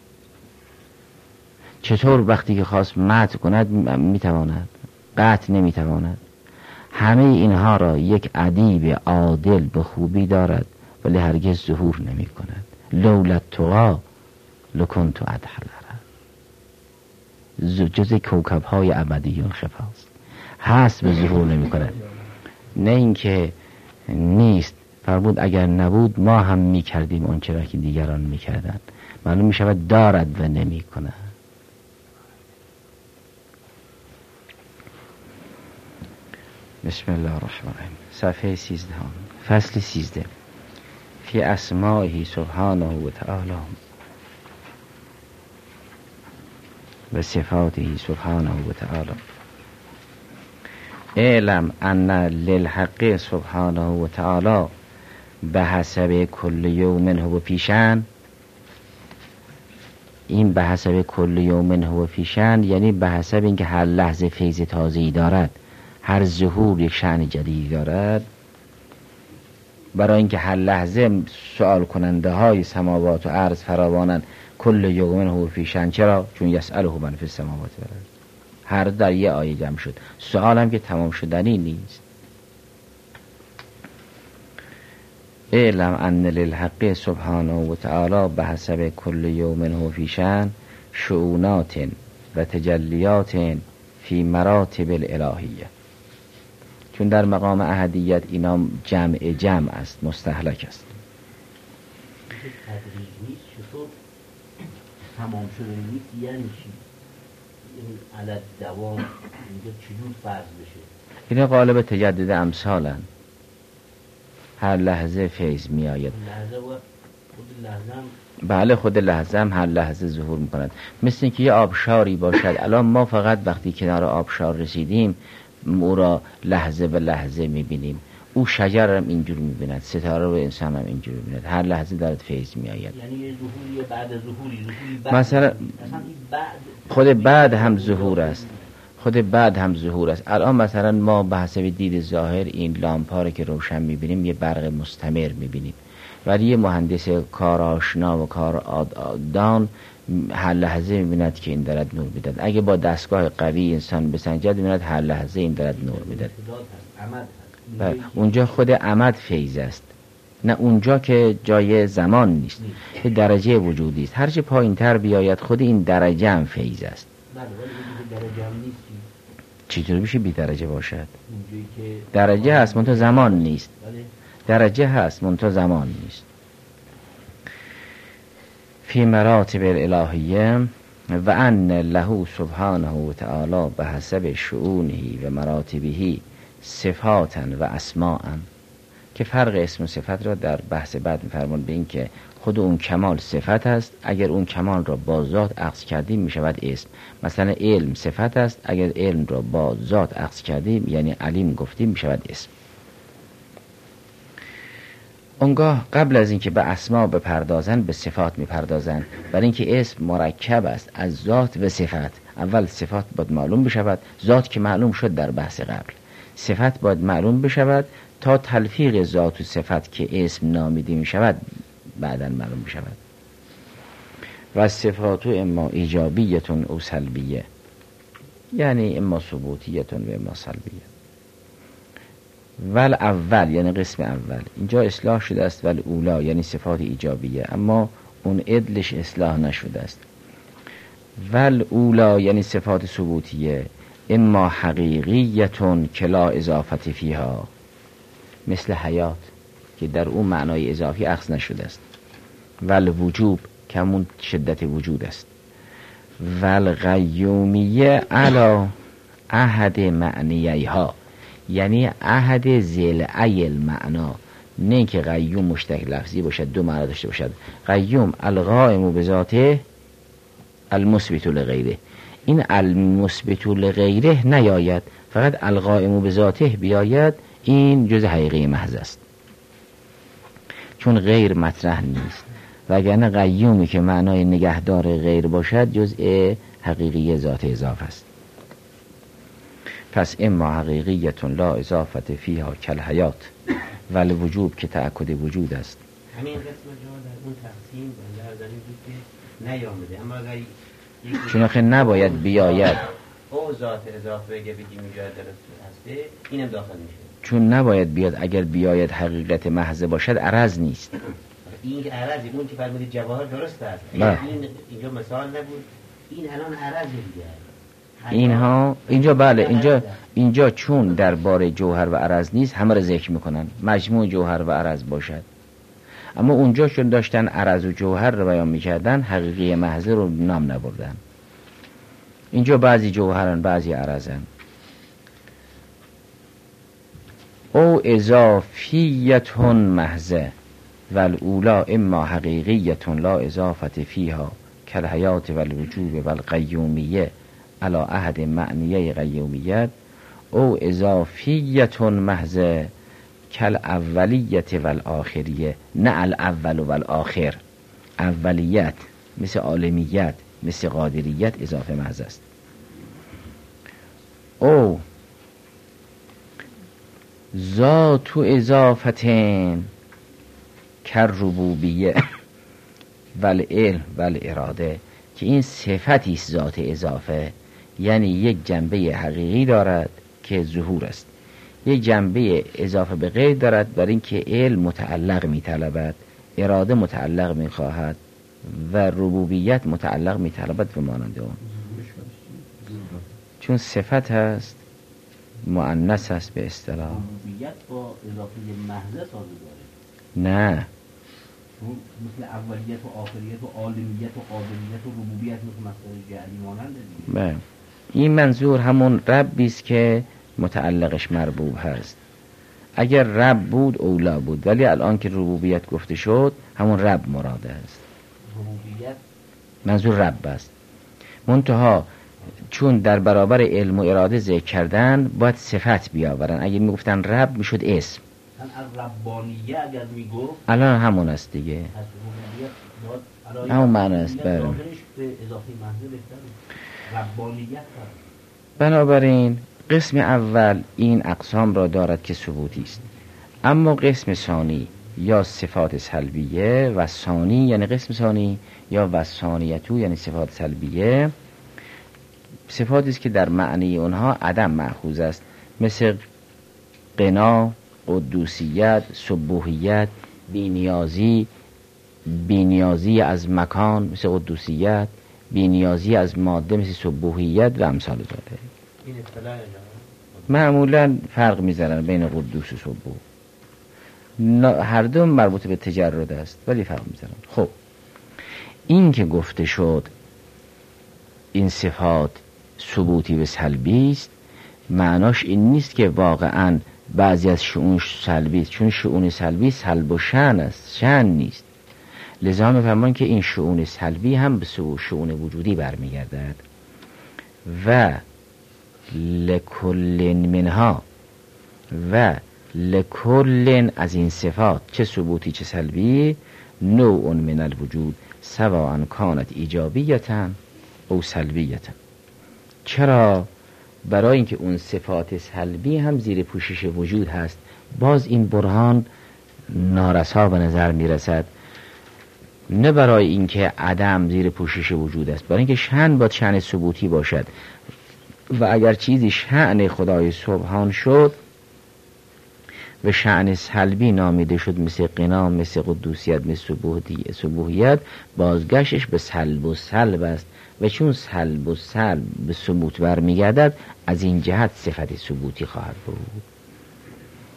چطور وقتی که خواست متن کند میتواند؟ قطع نمیتواند. همه اینها را یک ادیب عادل به خوبی دارد ولی هرگز ظهور نمی کند. لولا التقی لکنت ادحل جز کوکب های ابدی الخفاست. هست به ظهور نمی کند، نه اینکه نیست. فرمود اگر نبود ما هم می کردیم اون چرا که دیگران می کردن. معلوم می شود دارد و نمی کند. بسم الله الرحمن الرحیم. صفحه 13 فصل 13 فی اسمائه سبحانه و تعالی و صفاته سبحانه و تعالی. اعلم ان للحق سبحانه و تعالی به حسب کل یوم هو پیشن. این به حسب کل یوم هو پیشن یعنی به حسب اینکه هر لحظه فیض تازه‌ای دارد، هر ظهور یک شأن جدیدی دارد. برای اینکه هر لحظه سوال کننده های سماوات و ارض فراوانند. کل یوم هو پیشن. چرا؟ چون یسأله من فی السماوات و الارض. هر در یه آیه جمع شد. سوال هم که تمام شدنی نیست. اعلم ان للحق سبحانه و تعالی به حسب کل یوم هو پیشن شؤونات و تجلیات فی مراتب الالهیه. چون در مقام احدیت اینا جمع است، مستهلک است. تدریج نیست، چطور تمام شده نیست یعنی چی؟ یعنی عدد دوام اینجا چجور فرض بشه؟ اینا قالب تجدد امثالن. هر لحظه فیض می آید. لحظه و خود لحظه هم بله خود لحظه هم هر لحظه ظهور می کند. مثل اینکه یه آبشاری باشد. الان ما فقط وقتی کنار آبشار رسیدیم او را لحظه به لحظه می بینیم. او شجر هم اینجور می بیند، ستاره و انسان هم اینجور می بیند. هر لحظه دارد فیض می آید. یعنی یه ظهوری بعد ظهوری بعد مثلا خود بعد هم ظهور است. خود بعد هم ظهور است. الان مثلا ما به حسب دید ظاهر این لامپا رو که روشن می بینیم یه برق مستمر می بینیم، ولی یه مهندس کار آشنا و کار دان هر لحظه می بیند که این دارد نور میداد. اگه با دستگاه قوی انسان بسنجد می بیند هر لحظه این دارد نور میداد. اونجا خود عمد فیض است، نه اونجا که جای زمان نیست، که درجه وجودی است. هرچه پایین تر بیاید خود این درجه هم فیض است. چطور میشه بی درجه باشد؟ درجه هست منتها زمان نیست. درجه هست منتها زمان نیست. فی مراتب الالهیه و ان له سبحانه و تعالی به حسب شؤونه و مراتبه صفاتا و اسماء، که فرق اسم و صفت را در بحث بعد می‌فرمان به این که خود اون کمال صفت است. اگر اون کمال را با ذات عکس کردیم میشود اسم. مثلا علم صفت است، اگر علم را با ذات عکس کردیم یعنی علیم گفتیم میشود اسم. اونگاه قبل از اینکه به اسما بپردازن به صفات میپردازن، برای اینکه اسم مرکب است از ذات و صفت. اول صفات باید معلوم بشود، ذات که معلوم شد در بحث قبل، صفت باید معلوم بشود تا تلفیق ذات و صفت که اسم نامیده می شود بعداً معلوم می شود. و صفات اما ایجابیتون او سلبیه، یعنی اما ثبوتیتون و اما سلبیه. ول اول یعنی قسم اول اینجا اصلاح شده است، ول اولا یعنی صفات ایجابیه، اما اون عدلش اصلاح نشده است. ول اولا یعنی صفات ثبوتیه، اما حقیقیتون کلا اضافت فیها، مثل حیات که در اون معنای اضافی اخذ نشده است. ول وجوب که همون شدت وجود است. ول قیومیه علا احد معنیها، یعنی احد ضلعی المعنا، نه که قیوم مشتق لفظی باشد دو معنا داشته باشد. قیوم القائم بذاته المثبت لغیره، این المثبت لغیره نیاید، فقط القائم بذاته بیاید، این جز حقیقی محض است، چون غیر مطرح نیست. وگرنه قیومی که معنای نگهدار غیر باشد جزء حقیقی ذات اضافه است. پس اما حقیقیت لا اضافت فیها کالحیات و الوجوب که تأکد وجود است. همین قسم جا در اون تقسیم بنده در این بود که نیامده، اما اگر چون آخه نباید بیاید او ذات اضافه اگه بگیم اینجا درست هسته اینم داخل میشه، چون نباید بیاد، اگر بیاید حقیقت محض باشد عرض نیست. این عرضی اون که فرمودید جواهر درست است، این اینجا مثال نبود، این الان عرض دیگه اینها اینجا بله اینجا چون درباره جوهر و عرض نیست همه را ذکر میکنن، مجموع جوهر و عرض باشد. اما اونجا چون داشتن عرض و جوهر رو بیان میکردن حقیقی محض رو نام نبردن. اینجا بعضی جوهرن بعضی عرضن. او اضافیت محضه و الاولا اما حقیقیت لا اضافت فیها کالحیات و الوجوب و القیومیه علی احد معنیه قیومیت، او اضافیت محضه کالاولیت و الاخریه، نه الاول و الاخر. اولیت مثل عالمیت مثل قادریت اضافه محض است. او ذات اضافتین کالربوبیه و العلم و الاراده، که این صفتی است ذات اضافه، یعنی یک جنبه حقیقی دارد که ظهور است، یک جنبه اضافه به غیر دارد، برای اینکه علم متعلق می طلبد، اراده متعلق می خواهد و ربوبیت متعلق می طلبد و مانند اون. چون صفت هست مؤنث است به اصطلاح. ربوبیت با اضافه محض سازگاره، نه مثل اولیت و آخریت و عالمیت و قادریت و ربوبیت مثل مسئله جعلی مانند دیگه. بله، این منظور همون ربی است که متعلقش مربوب هست. اگر رب بود اولا بود، ولی الان که ربوبیت گفته شد همون رب مراده است. ربوبیت منظور رب است. منتها چون در برابر علم و اراده ذکر کردن باید صفت بیاورن. اگه میگفتن رب میشد اسم. ربانیه اگر میگفت الان همون است دیگه، از ربوبیت همون معنی است. به اضافه محض بهتره ربانیت هست. بنابراین قسم اول این اقسام را دارد که ثبوتی است، اما قسم ثانی یا صفات سلبیه و ثانی یعنی قسم ثانی یا و ثانیتو یعنی صفات سلبیه، صفاتی است که در معنی اونها عدم مأخوذ است، مثل غنا، قدوسیت، سبوحیت، بینیازی از مکان مثل قدوسیت، بینیازی از ماده مثل سبوحیت و امثال ذاته. این اصطلاح معمولا فرق میذارن بین قدوس و سبوح، هر دو مربوط به تجرد است ولی فرق میذارن. خب این که گفته شد این صفات ثبوتی و سلبی است، معناش این نیست که واقعا بعضی از شؤون سلبی است، چون شؤون سلبی سلب و شأن است، شأن نیست. لذا میفهمون که این شؤون سلبی هم به شؤون وجودی برمیگردد و لکل منها و لکل از این صفات چه ثبوتی چه سلبی نوع من الوجود سواء کانت ایجابیتا او سلبیتا. چرا؟ برای اینکه اون صفات سلبی هم زیر پوشش وجود هست. باز این برهان نارسا به نظر میرسد، نه برای اینکه عدم زیر پوشش وجود است، برای اینکه شأن باید شأن ثبوتی باشد و اگر چیزی شأن خدای سبحان شد و شأن سلبی نامیده شد، مثل غنا، مثل قدوسیت، مثل سبوحیت، بازگشتش به سلب و سلب است و چون سلب و سلب به ثبوت برمیگردد از این جهت صفت ثبوتی خواهد بود.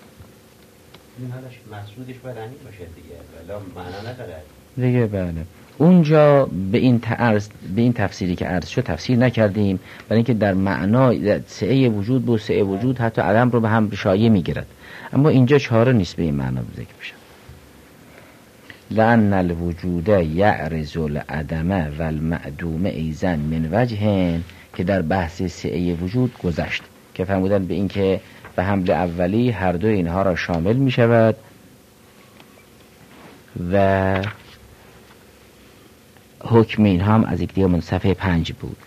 این حالش مقصودش باید همین باشه دیگه، ولی معنا نداره دیگه. بله اونجا به این تفسیری که عرض شد تفسیر نکردیم، برای اینکه در معنای سعه وجود با سعه وجود حتی عدم رو به هم شایع میگیرد، اما اینجا چاره نیست به این معنا ذکر بشه. لأن الوجود یعرض العدم و المعدوم ایزن من وجهن، که در بحث سعه وجود گذشت که فرمودن به این که به حمل اولی هر دو اینها را شامل می شود و حکم اینها هم از یک دیگه من صفحه 5 بود.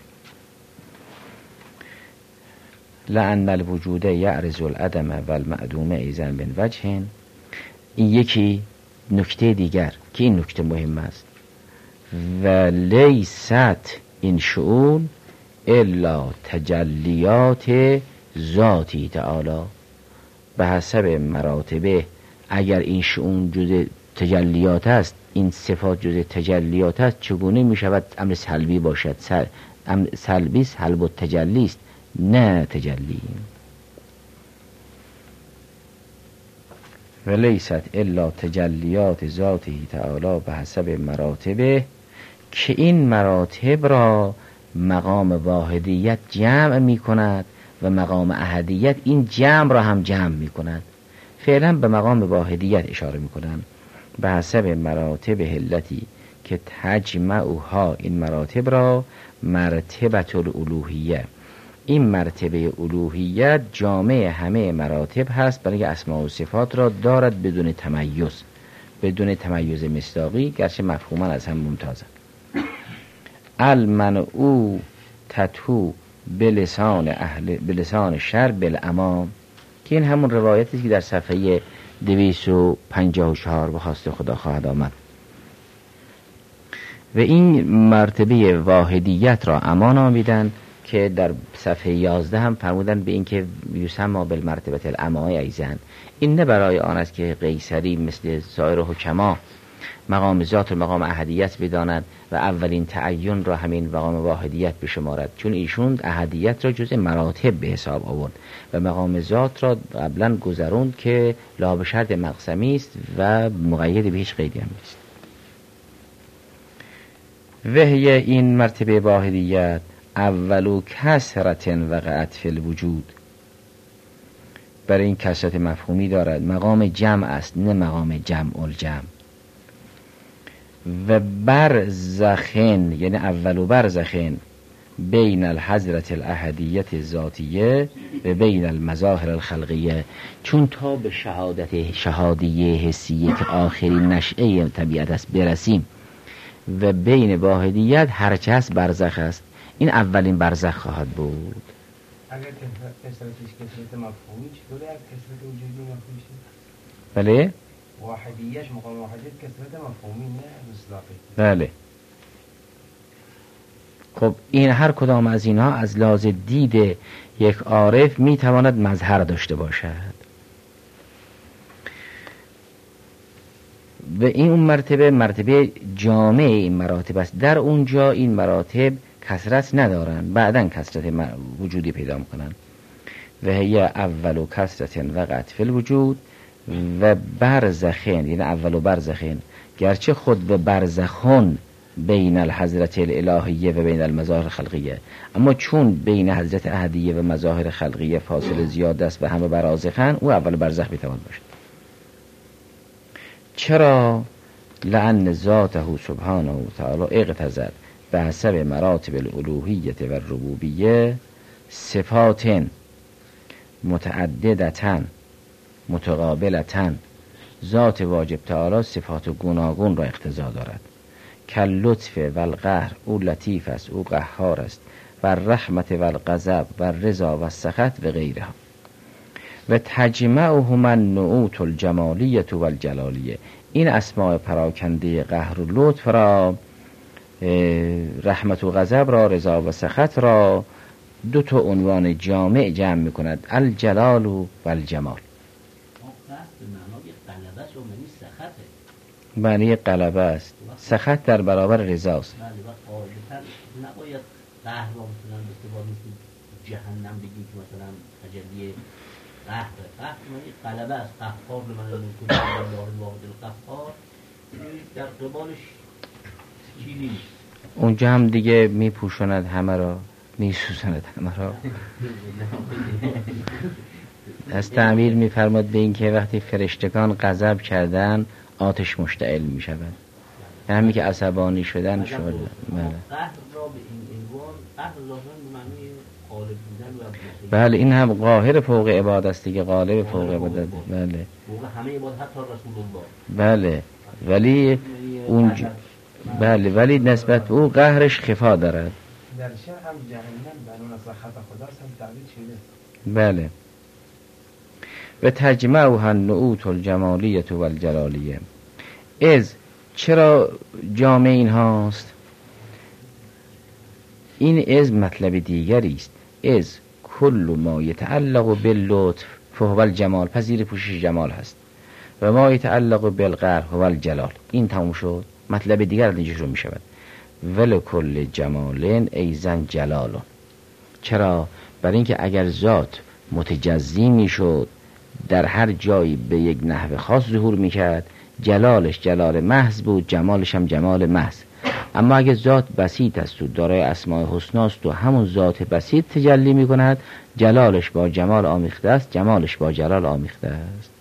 لأن الوجود یعرض العدم و المعدوم ایزن من وجهن. این یکی نکته دیگر که این نکته مهم است، و لیست این شؤون الا تجلیات ذاتی تعالی، به حسب مراتبه اگر این شؤون جز تجلیات است، این صفات جز تجلیات است، چگونه می شود امر سلبی باشد؟ امر سلبی سلب و تجلی است، نه تجلی. و لیست الا تجلیات ذاتی تعالی به حسب مراتبه، که این مراتب را مقام واحدیت جمع می کند و مقام احدیت این جمع را هم جمع می کند. فعلا به مقام واحدیت اشاره می کنند، به حسب مراتب علتی که تجمعها، این مراتب را مرتبه الالوهیه، این مرتبه الوهیت جامع همه مراتب هست، برای اسماء و صفات را دارد بدون تمیز مصداقی، گرچه مفهوما از هم ممتازند. المنعو تتو بلسان شر بالامام، که این همون روایتی که در صفحه 254 به خواست خدا خواهد آمد. و این مرتبه واحدیت را امان آمیدن که در صفحه 11 هم فرمودن به این که یسمى بالمرتبه الامای ایزن. این نه برای آن است که قیصری مثل سایر حکما مقام ذات و مقام احدیت بداند و اولین تعین را همین مقام واحدیت بشمارد، چون ایشون احدیت را جز مراتب به حساب آورد و مقام ذات را قبلا گذروند که لا به شرط مقسمی است و مقید به هیچ قیدی هم نیست. وهی این مرتبه واحدیت اولو کسرت وقعت فی الوجود، برای این کسرت مفهومی دارد، مقام جمع است نه مقام جمع الجمع. و برزخن یعنی اولو برزخن بین الحضرت الاحدیت ذاتیه و بین المظاهر الخلقیه، چون تا به شهادیه حسیه که آخرین نشعه طبیعت است برسیم و بین واحدیت هرچه هست برزخ است، این اولین برزخ خواهد بود. اگر کسرتش کسرت مفهومی چطوری از کسرت وجودی مفهومی شد؟ بله؟ واحدیش مقام واحدیت کسرت مفهومی نه مصداقی. بله. خب این هر کدام از اینها از لحاظ دید یک عارف میتواند مظهر داشته باشد و این اون مرتبه جامع این مراتب است. در اونجا این مراتب کثرت ندارن، بعدن کثرت وجودی پیدا میکنن. و هی اول و کثرت وقت فی الوجود و برزخین، یعنی اول و برزخین، گرچه خود به برزخون بین الحضرت الالهیه و بین المظاهر خلقیه، اما چون بین حضرت احدیه و مظاهر خلقیه فاصله زیاد است و همه برازخن، او اول برزخ میتوان باشد. چرا؟ لأن ذاته سبحانه و تعالی اقتضت به حسب مراتب الالوهیت و الربوبیه صفات متعددتن متقابلتن. ذات واجب تعالی صفات گوناگون را اقتضا دارد، که لطف و القهر او لطیف است، او قهار است، و رحمت و الغضب و رضا و سخط و غیرها. و تجمعهم النعوت الجمالیه و الجلالیه، این اسماء پراکنده قهر و لطف را، رحمت و غضب را، رضا و سخط را دو تا عنوان جامع جمع می کند، الجلال و الجمال. معنی غلبه است، سخط در برابر رضاست. نباید قهر را مثلا به اعتبار جهنم بگیم که مثلا تجلی قهر معنی غلبه است. قهار به معنی نمی‌کنه الله الواحد القهار، در قبالش چی نیست. اونجا هم دیگه میپوشوند همه را، میسوزند همه را. از تعبیر میفرماد به این که وقتی فرشتگان غضب کردن آتش مشتعل میشود، همین که عصبانی شدن شد. قهر را به این عنوان قهر ظاهراً به معنی غالب بودن و بله این هم قاهر فوق عبادت است دیگه، غالب فوق عبادت. بله فوق همه عبادت حتی رسول الله. بله ولی اونجا بله ولی نسبت به او قهرش خفا دارد. در شهر هم جهنم بنون از خط خداست هم تعبیر شده. بله و تجمعها النعوت الجمالیه و الجلالیه. از چرا جامع این هاست؟ این از مطلب دیگری است. از کل ما یتعلق باللطف فهو الجمال، پذیر پوشش جمال هست، و ما یتعلق بالقهر هو الجلال. این تموم شد، مطلب دیگر اینجا شروع می شود. ولکل جمالن ایزن جلالون. چرا؟ برای اینکه اگر ذات متجزی می شد، در هر جایی به یک نحو خاص ظهور می کرد، جلالش جلال محض بود، جمالش هم جمال محض. اما اگه ذات بسیط است و دارای اسماء حسنا است و همون ذات بسیط تجلی می کند، جلالش با جمال آمیخته است، جمالش با جلال آمیخته است.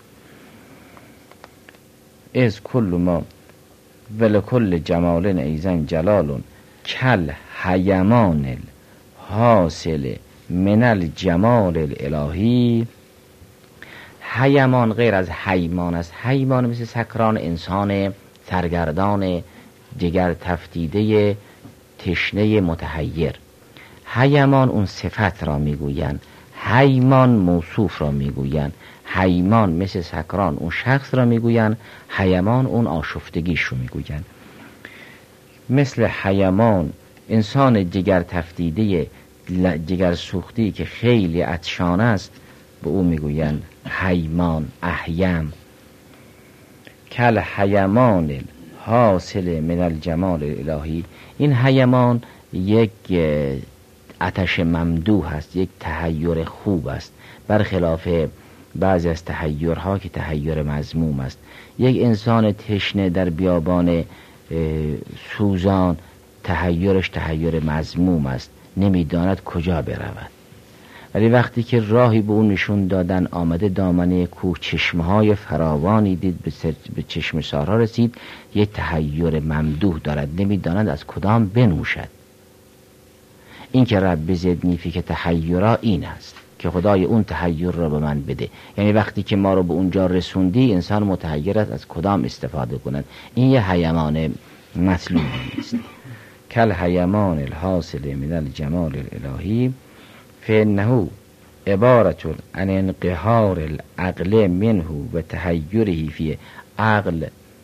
از کل ما ولکل جمالن ایزن جلالون کل حیمان حاصل من الجمال الالهی. حیمان غیر از حیمان است. حیمان مثل سکران انسان سرگردان جگر تفتیده تشنه متحیر. حیمان اون صفت را میگوین، حیمان موصوف را میگوین. حیمان مثل سکران اون شخص را میگوین، حیمان اون آشفتگیش رو میگوین. مثل حیمان انسان جگر تفتیده جگر سوختی که خیلی عطشان است، به او میگوین حیمان احیم. کل حیمان حاصل من الجمال الالهی. این حیمان یک آتش ممدوح است، یک تحیر خوب است، برخلاف بعضی از تحیرها که تحیر مذموم است. یک انسان تشنه در بیابان سوزان تحیرش تحیر مذموم است، نمیداند کجا برود. ولی وقتی که راهی به اون نشون دادن، آمده دامنه کوه، چشمهای فراوانی دید، به چشم سارا رسید، یک تحیر ممدوح دارد، نمیداند از کدام بنوشد. این که رب زدنی فی که تحیرا این است که خدای اون تحیر را به من بده. یعنی وقتی که ما رو به اونجا رسوندی، انسان متحیر است از کدام استفاده کند. این یه حیمان مطلوبی است. کل حیمان الحاصل من الجمال الالهی فانه عبارت عن انقهار العقل منه و تحیره فی. عقل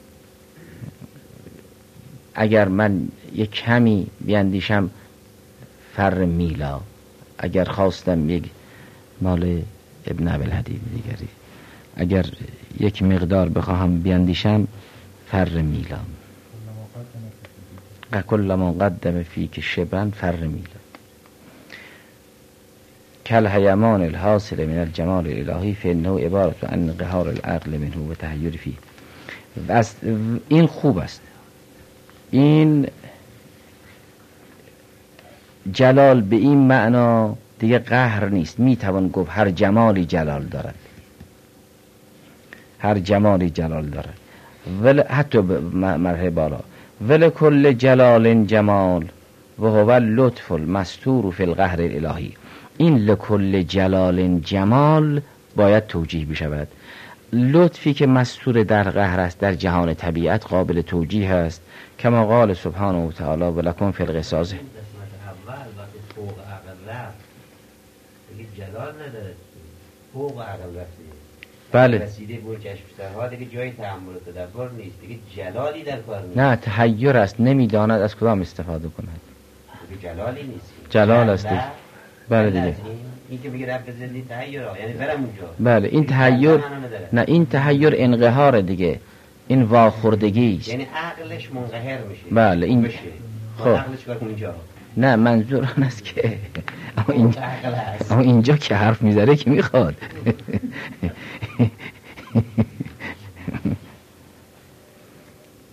اگر من یک کمی بیندیشم فر میلا، اگر خواستم یک مال ابن ابوالهدی دیگری، اگر یک مقدار بخواهم بیندیشم فر میلا. کل ما قدم فیک شبرا فر میلا. کل حیمان الحاصل من الجمال الالهی فانه عبارت عن انقهار العقل منه و تحیر فیه. این خوب است. این جلال به این معنا دیگه قهر نیست. میتوان گفت هر جمالی جلال دارد، هر جمالی جلال دارد. حتی مرحله بالا ولکل جلال جمال و هو اللطف المستور فی القهر الالهی. این لکل جلال جمال باید توجیه بشود. لطفی که مستور در قهر است در جهان طبیعت قابل توجیه است، کما قال سبحانه و تعالی ولکم فی القصاص. قسمت اول وقتی فوق عقل رفت دیگه جلال نداره، فوق عقل رفته. بله رسیده به چشم سرها دیگه جای تأمل و تدبر نیست، دیگه جلالی در کار نیست. نه تحیر است، نمیداند از کدام استفاده کند. دیگه جلالی نیست، جلال است. بله دیگه این که میگه رب زندی تحیر یعنی برم اونجا. بله این تحیر نه، این تحیر انقهار دیگه، این واخوردگی است. یعنی عقلش منقهر میشه. بله این خب عقلش کار اونجا. نه منظور آن است که اما اینجا که حرف میذاره که میخواد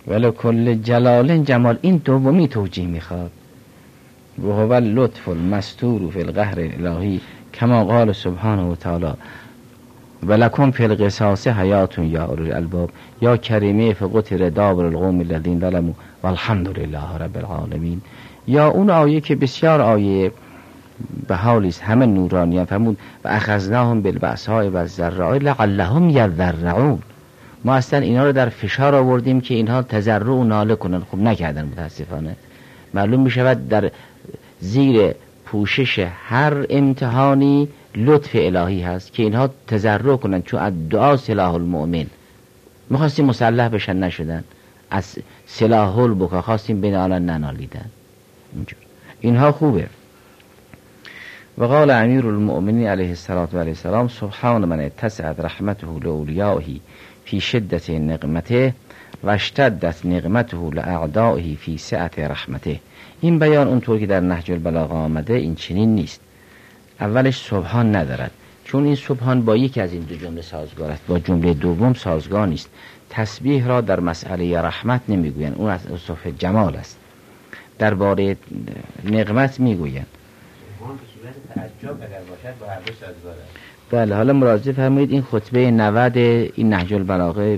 ولی کل جلال جمال، این دومی توجیه میخواد. و هو اللطف المستور فی القهر الالهی کما قال سبحانه و تعالی ولکم فی القصاص حیات یا اولو الالباب یا کریمه فقطر دابر القوم الذین ظلموا والحمد لله رب العالمین. یا اون آیه که بسیار آیه به حالی است همه نورانیان فرمود و اخذناهم بالبأساء والضراء لعلهم یضرعون. ما اصلا اینا رو در فشار آوردیم که اینها تضرع و ناله کنن. خب نکردن متاسفانه. معلوم می شود در زیر پوشش هر امتحانی لطف الهی هست که اینها تضرع کنن، چون از دعا سلاح المؤمن. میخواستیم مسلح بشن نشدن، از سلاح البکا خواستیم بنالن ننالیدن. اینجور اینها خوبه. و قال امیر المؤمنین علیه السلام سبحان من اتسعت رحمته لاولیائه فی شدت نقمته و اشتدت نقمته لاعدائه فی سعت رحمته. این بیان اونطور که در نهج البلاغه آمده این چنین نیست. اولش سبحان ندارد، چون این سبحان با یکی از این دو جمله سازگار است، با جمله دوم سازگار نیست. تسبیح را در مسئله رحمت نمیگویند، اون از اوصاف جمال است. درباره نقمت میگویند. تعجب اگر باشد با هر دو سازگار است. بله، حالا مراجعه فرمایید این خطبه 90 این نهج البلاغه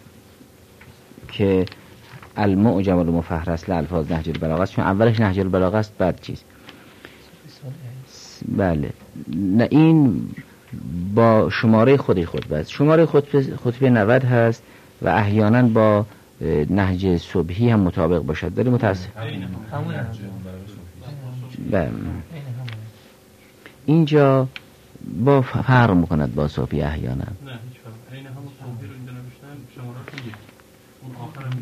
که المعجم المفهرس لالفاظ نهج البلاغه است، چون اولش نهج البلاغه است بعد چیز. بله، نه این با شماره خودش خطبه است. شماره خطبه 90 هست و احیانا با نهج صبحی هم مطابق باشد. داره متاسف. بله، اینجا با فرق میکند با صوفی احیانا. نه هیچ فرق. عین همون صوفی رو اینجا نوشتن شمارات یک. اون آخر هم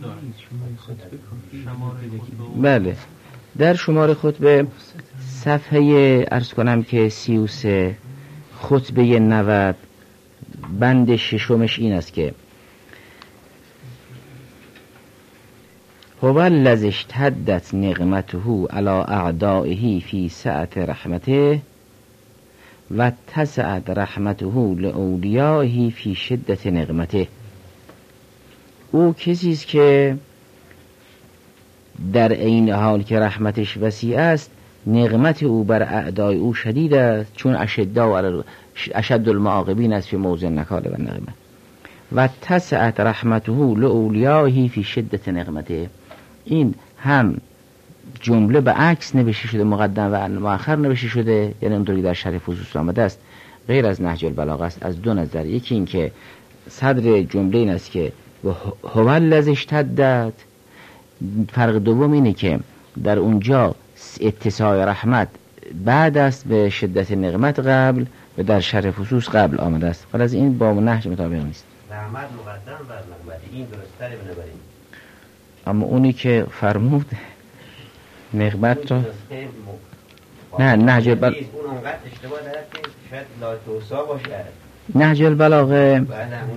داره. بله، در شماره خطبه صفحه عرض کنم که 33 خطبه 90 بند ششمش این است که هو الذی اشتدت نقمته علی اعدائه فی سعة رحمته و اتسعت رحمته لاولیائه فی شدت نقمته. او کسی است که در این حال که رحمتش وسیع است نقمت او بر اعدای او شدید است، چون اشد المعاقبین است فی موضع نکال و نقمه. و اتسعت رحمته لاولیائه فی شدت نقمته. این هم جمله به عکس نوشته شده، مقدم و مؤخر نوشته شده، یعنی اونطوری در شرح فصوص آمده است، غیر از نهج البلاغه است از دو نظر. یکی این که صدر جمله این است که هو الذی اشتدت. فرق دوم اینه که در اونجا اتساع رحمت بعد است به شدت نقمت قبل و در شرح فصوص قبل آمده است. ولی از این با نهج مطابق نیست. رحمت مقدم بر نقمت، این درست‌تره بنابراین. اما اونی که فرمود نقمت را نه نهج اون اونقدر اشتباه دارد که شاید لا توسا باشه. نهج البلاغه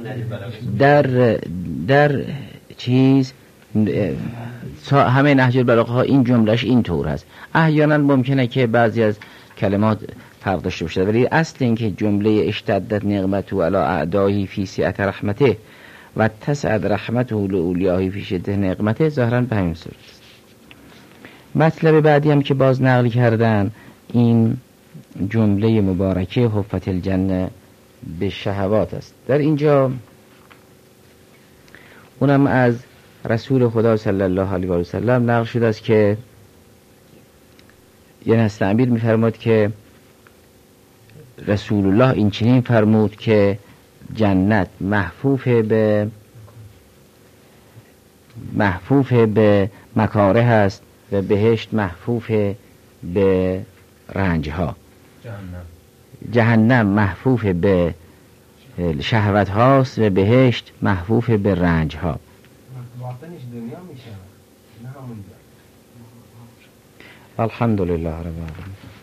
در چیز همه نهج البلاغه ها این جملهش این طور هست. احیانا ممکنه که بعضی از کلمات فرق داشته باشه، ولی اصل این که جمله اشتدت نقمته علی اعدائه فی سعة رحمته و اتسعت رحمته لاولیائه فی شدت نقمته ظاهرا به همین صورت است. مطلب بعدی هم که باز نقل کردن این جمله مبارکه حفت الجنه به شهوات است. در اینجا اونم از رسول خدا صلی الله علیه و سلم نقل شده است که یعنی از تعبیر می‌فرماد که رسول الله این چنین فرمود که جنت محفوف به مکاره است و بهشت محفوف به رنج ها. جهنم محفوف به شهوت هاست و بهشت محفوف به رنج ها. واقعاًش دنیا میشه نه همونجا. الحمدلله رب العالمین.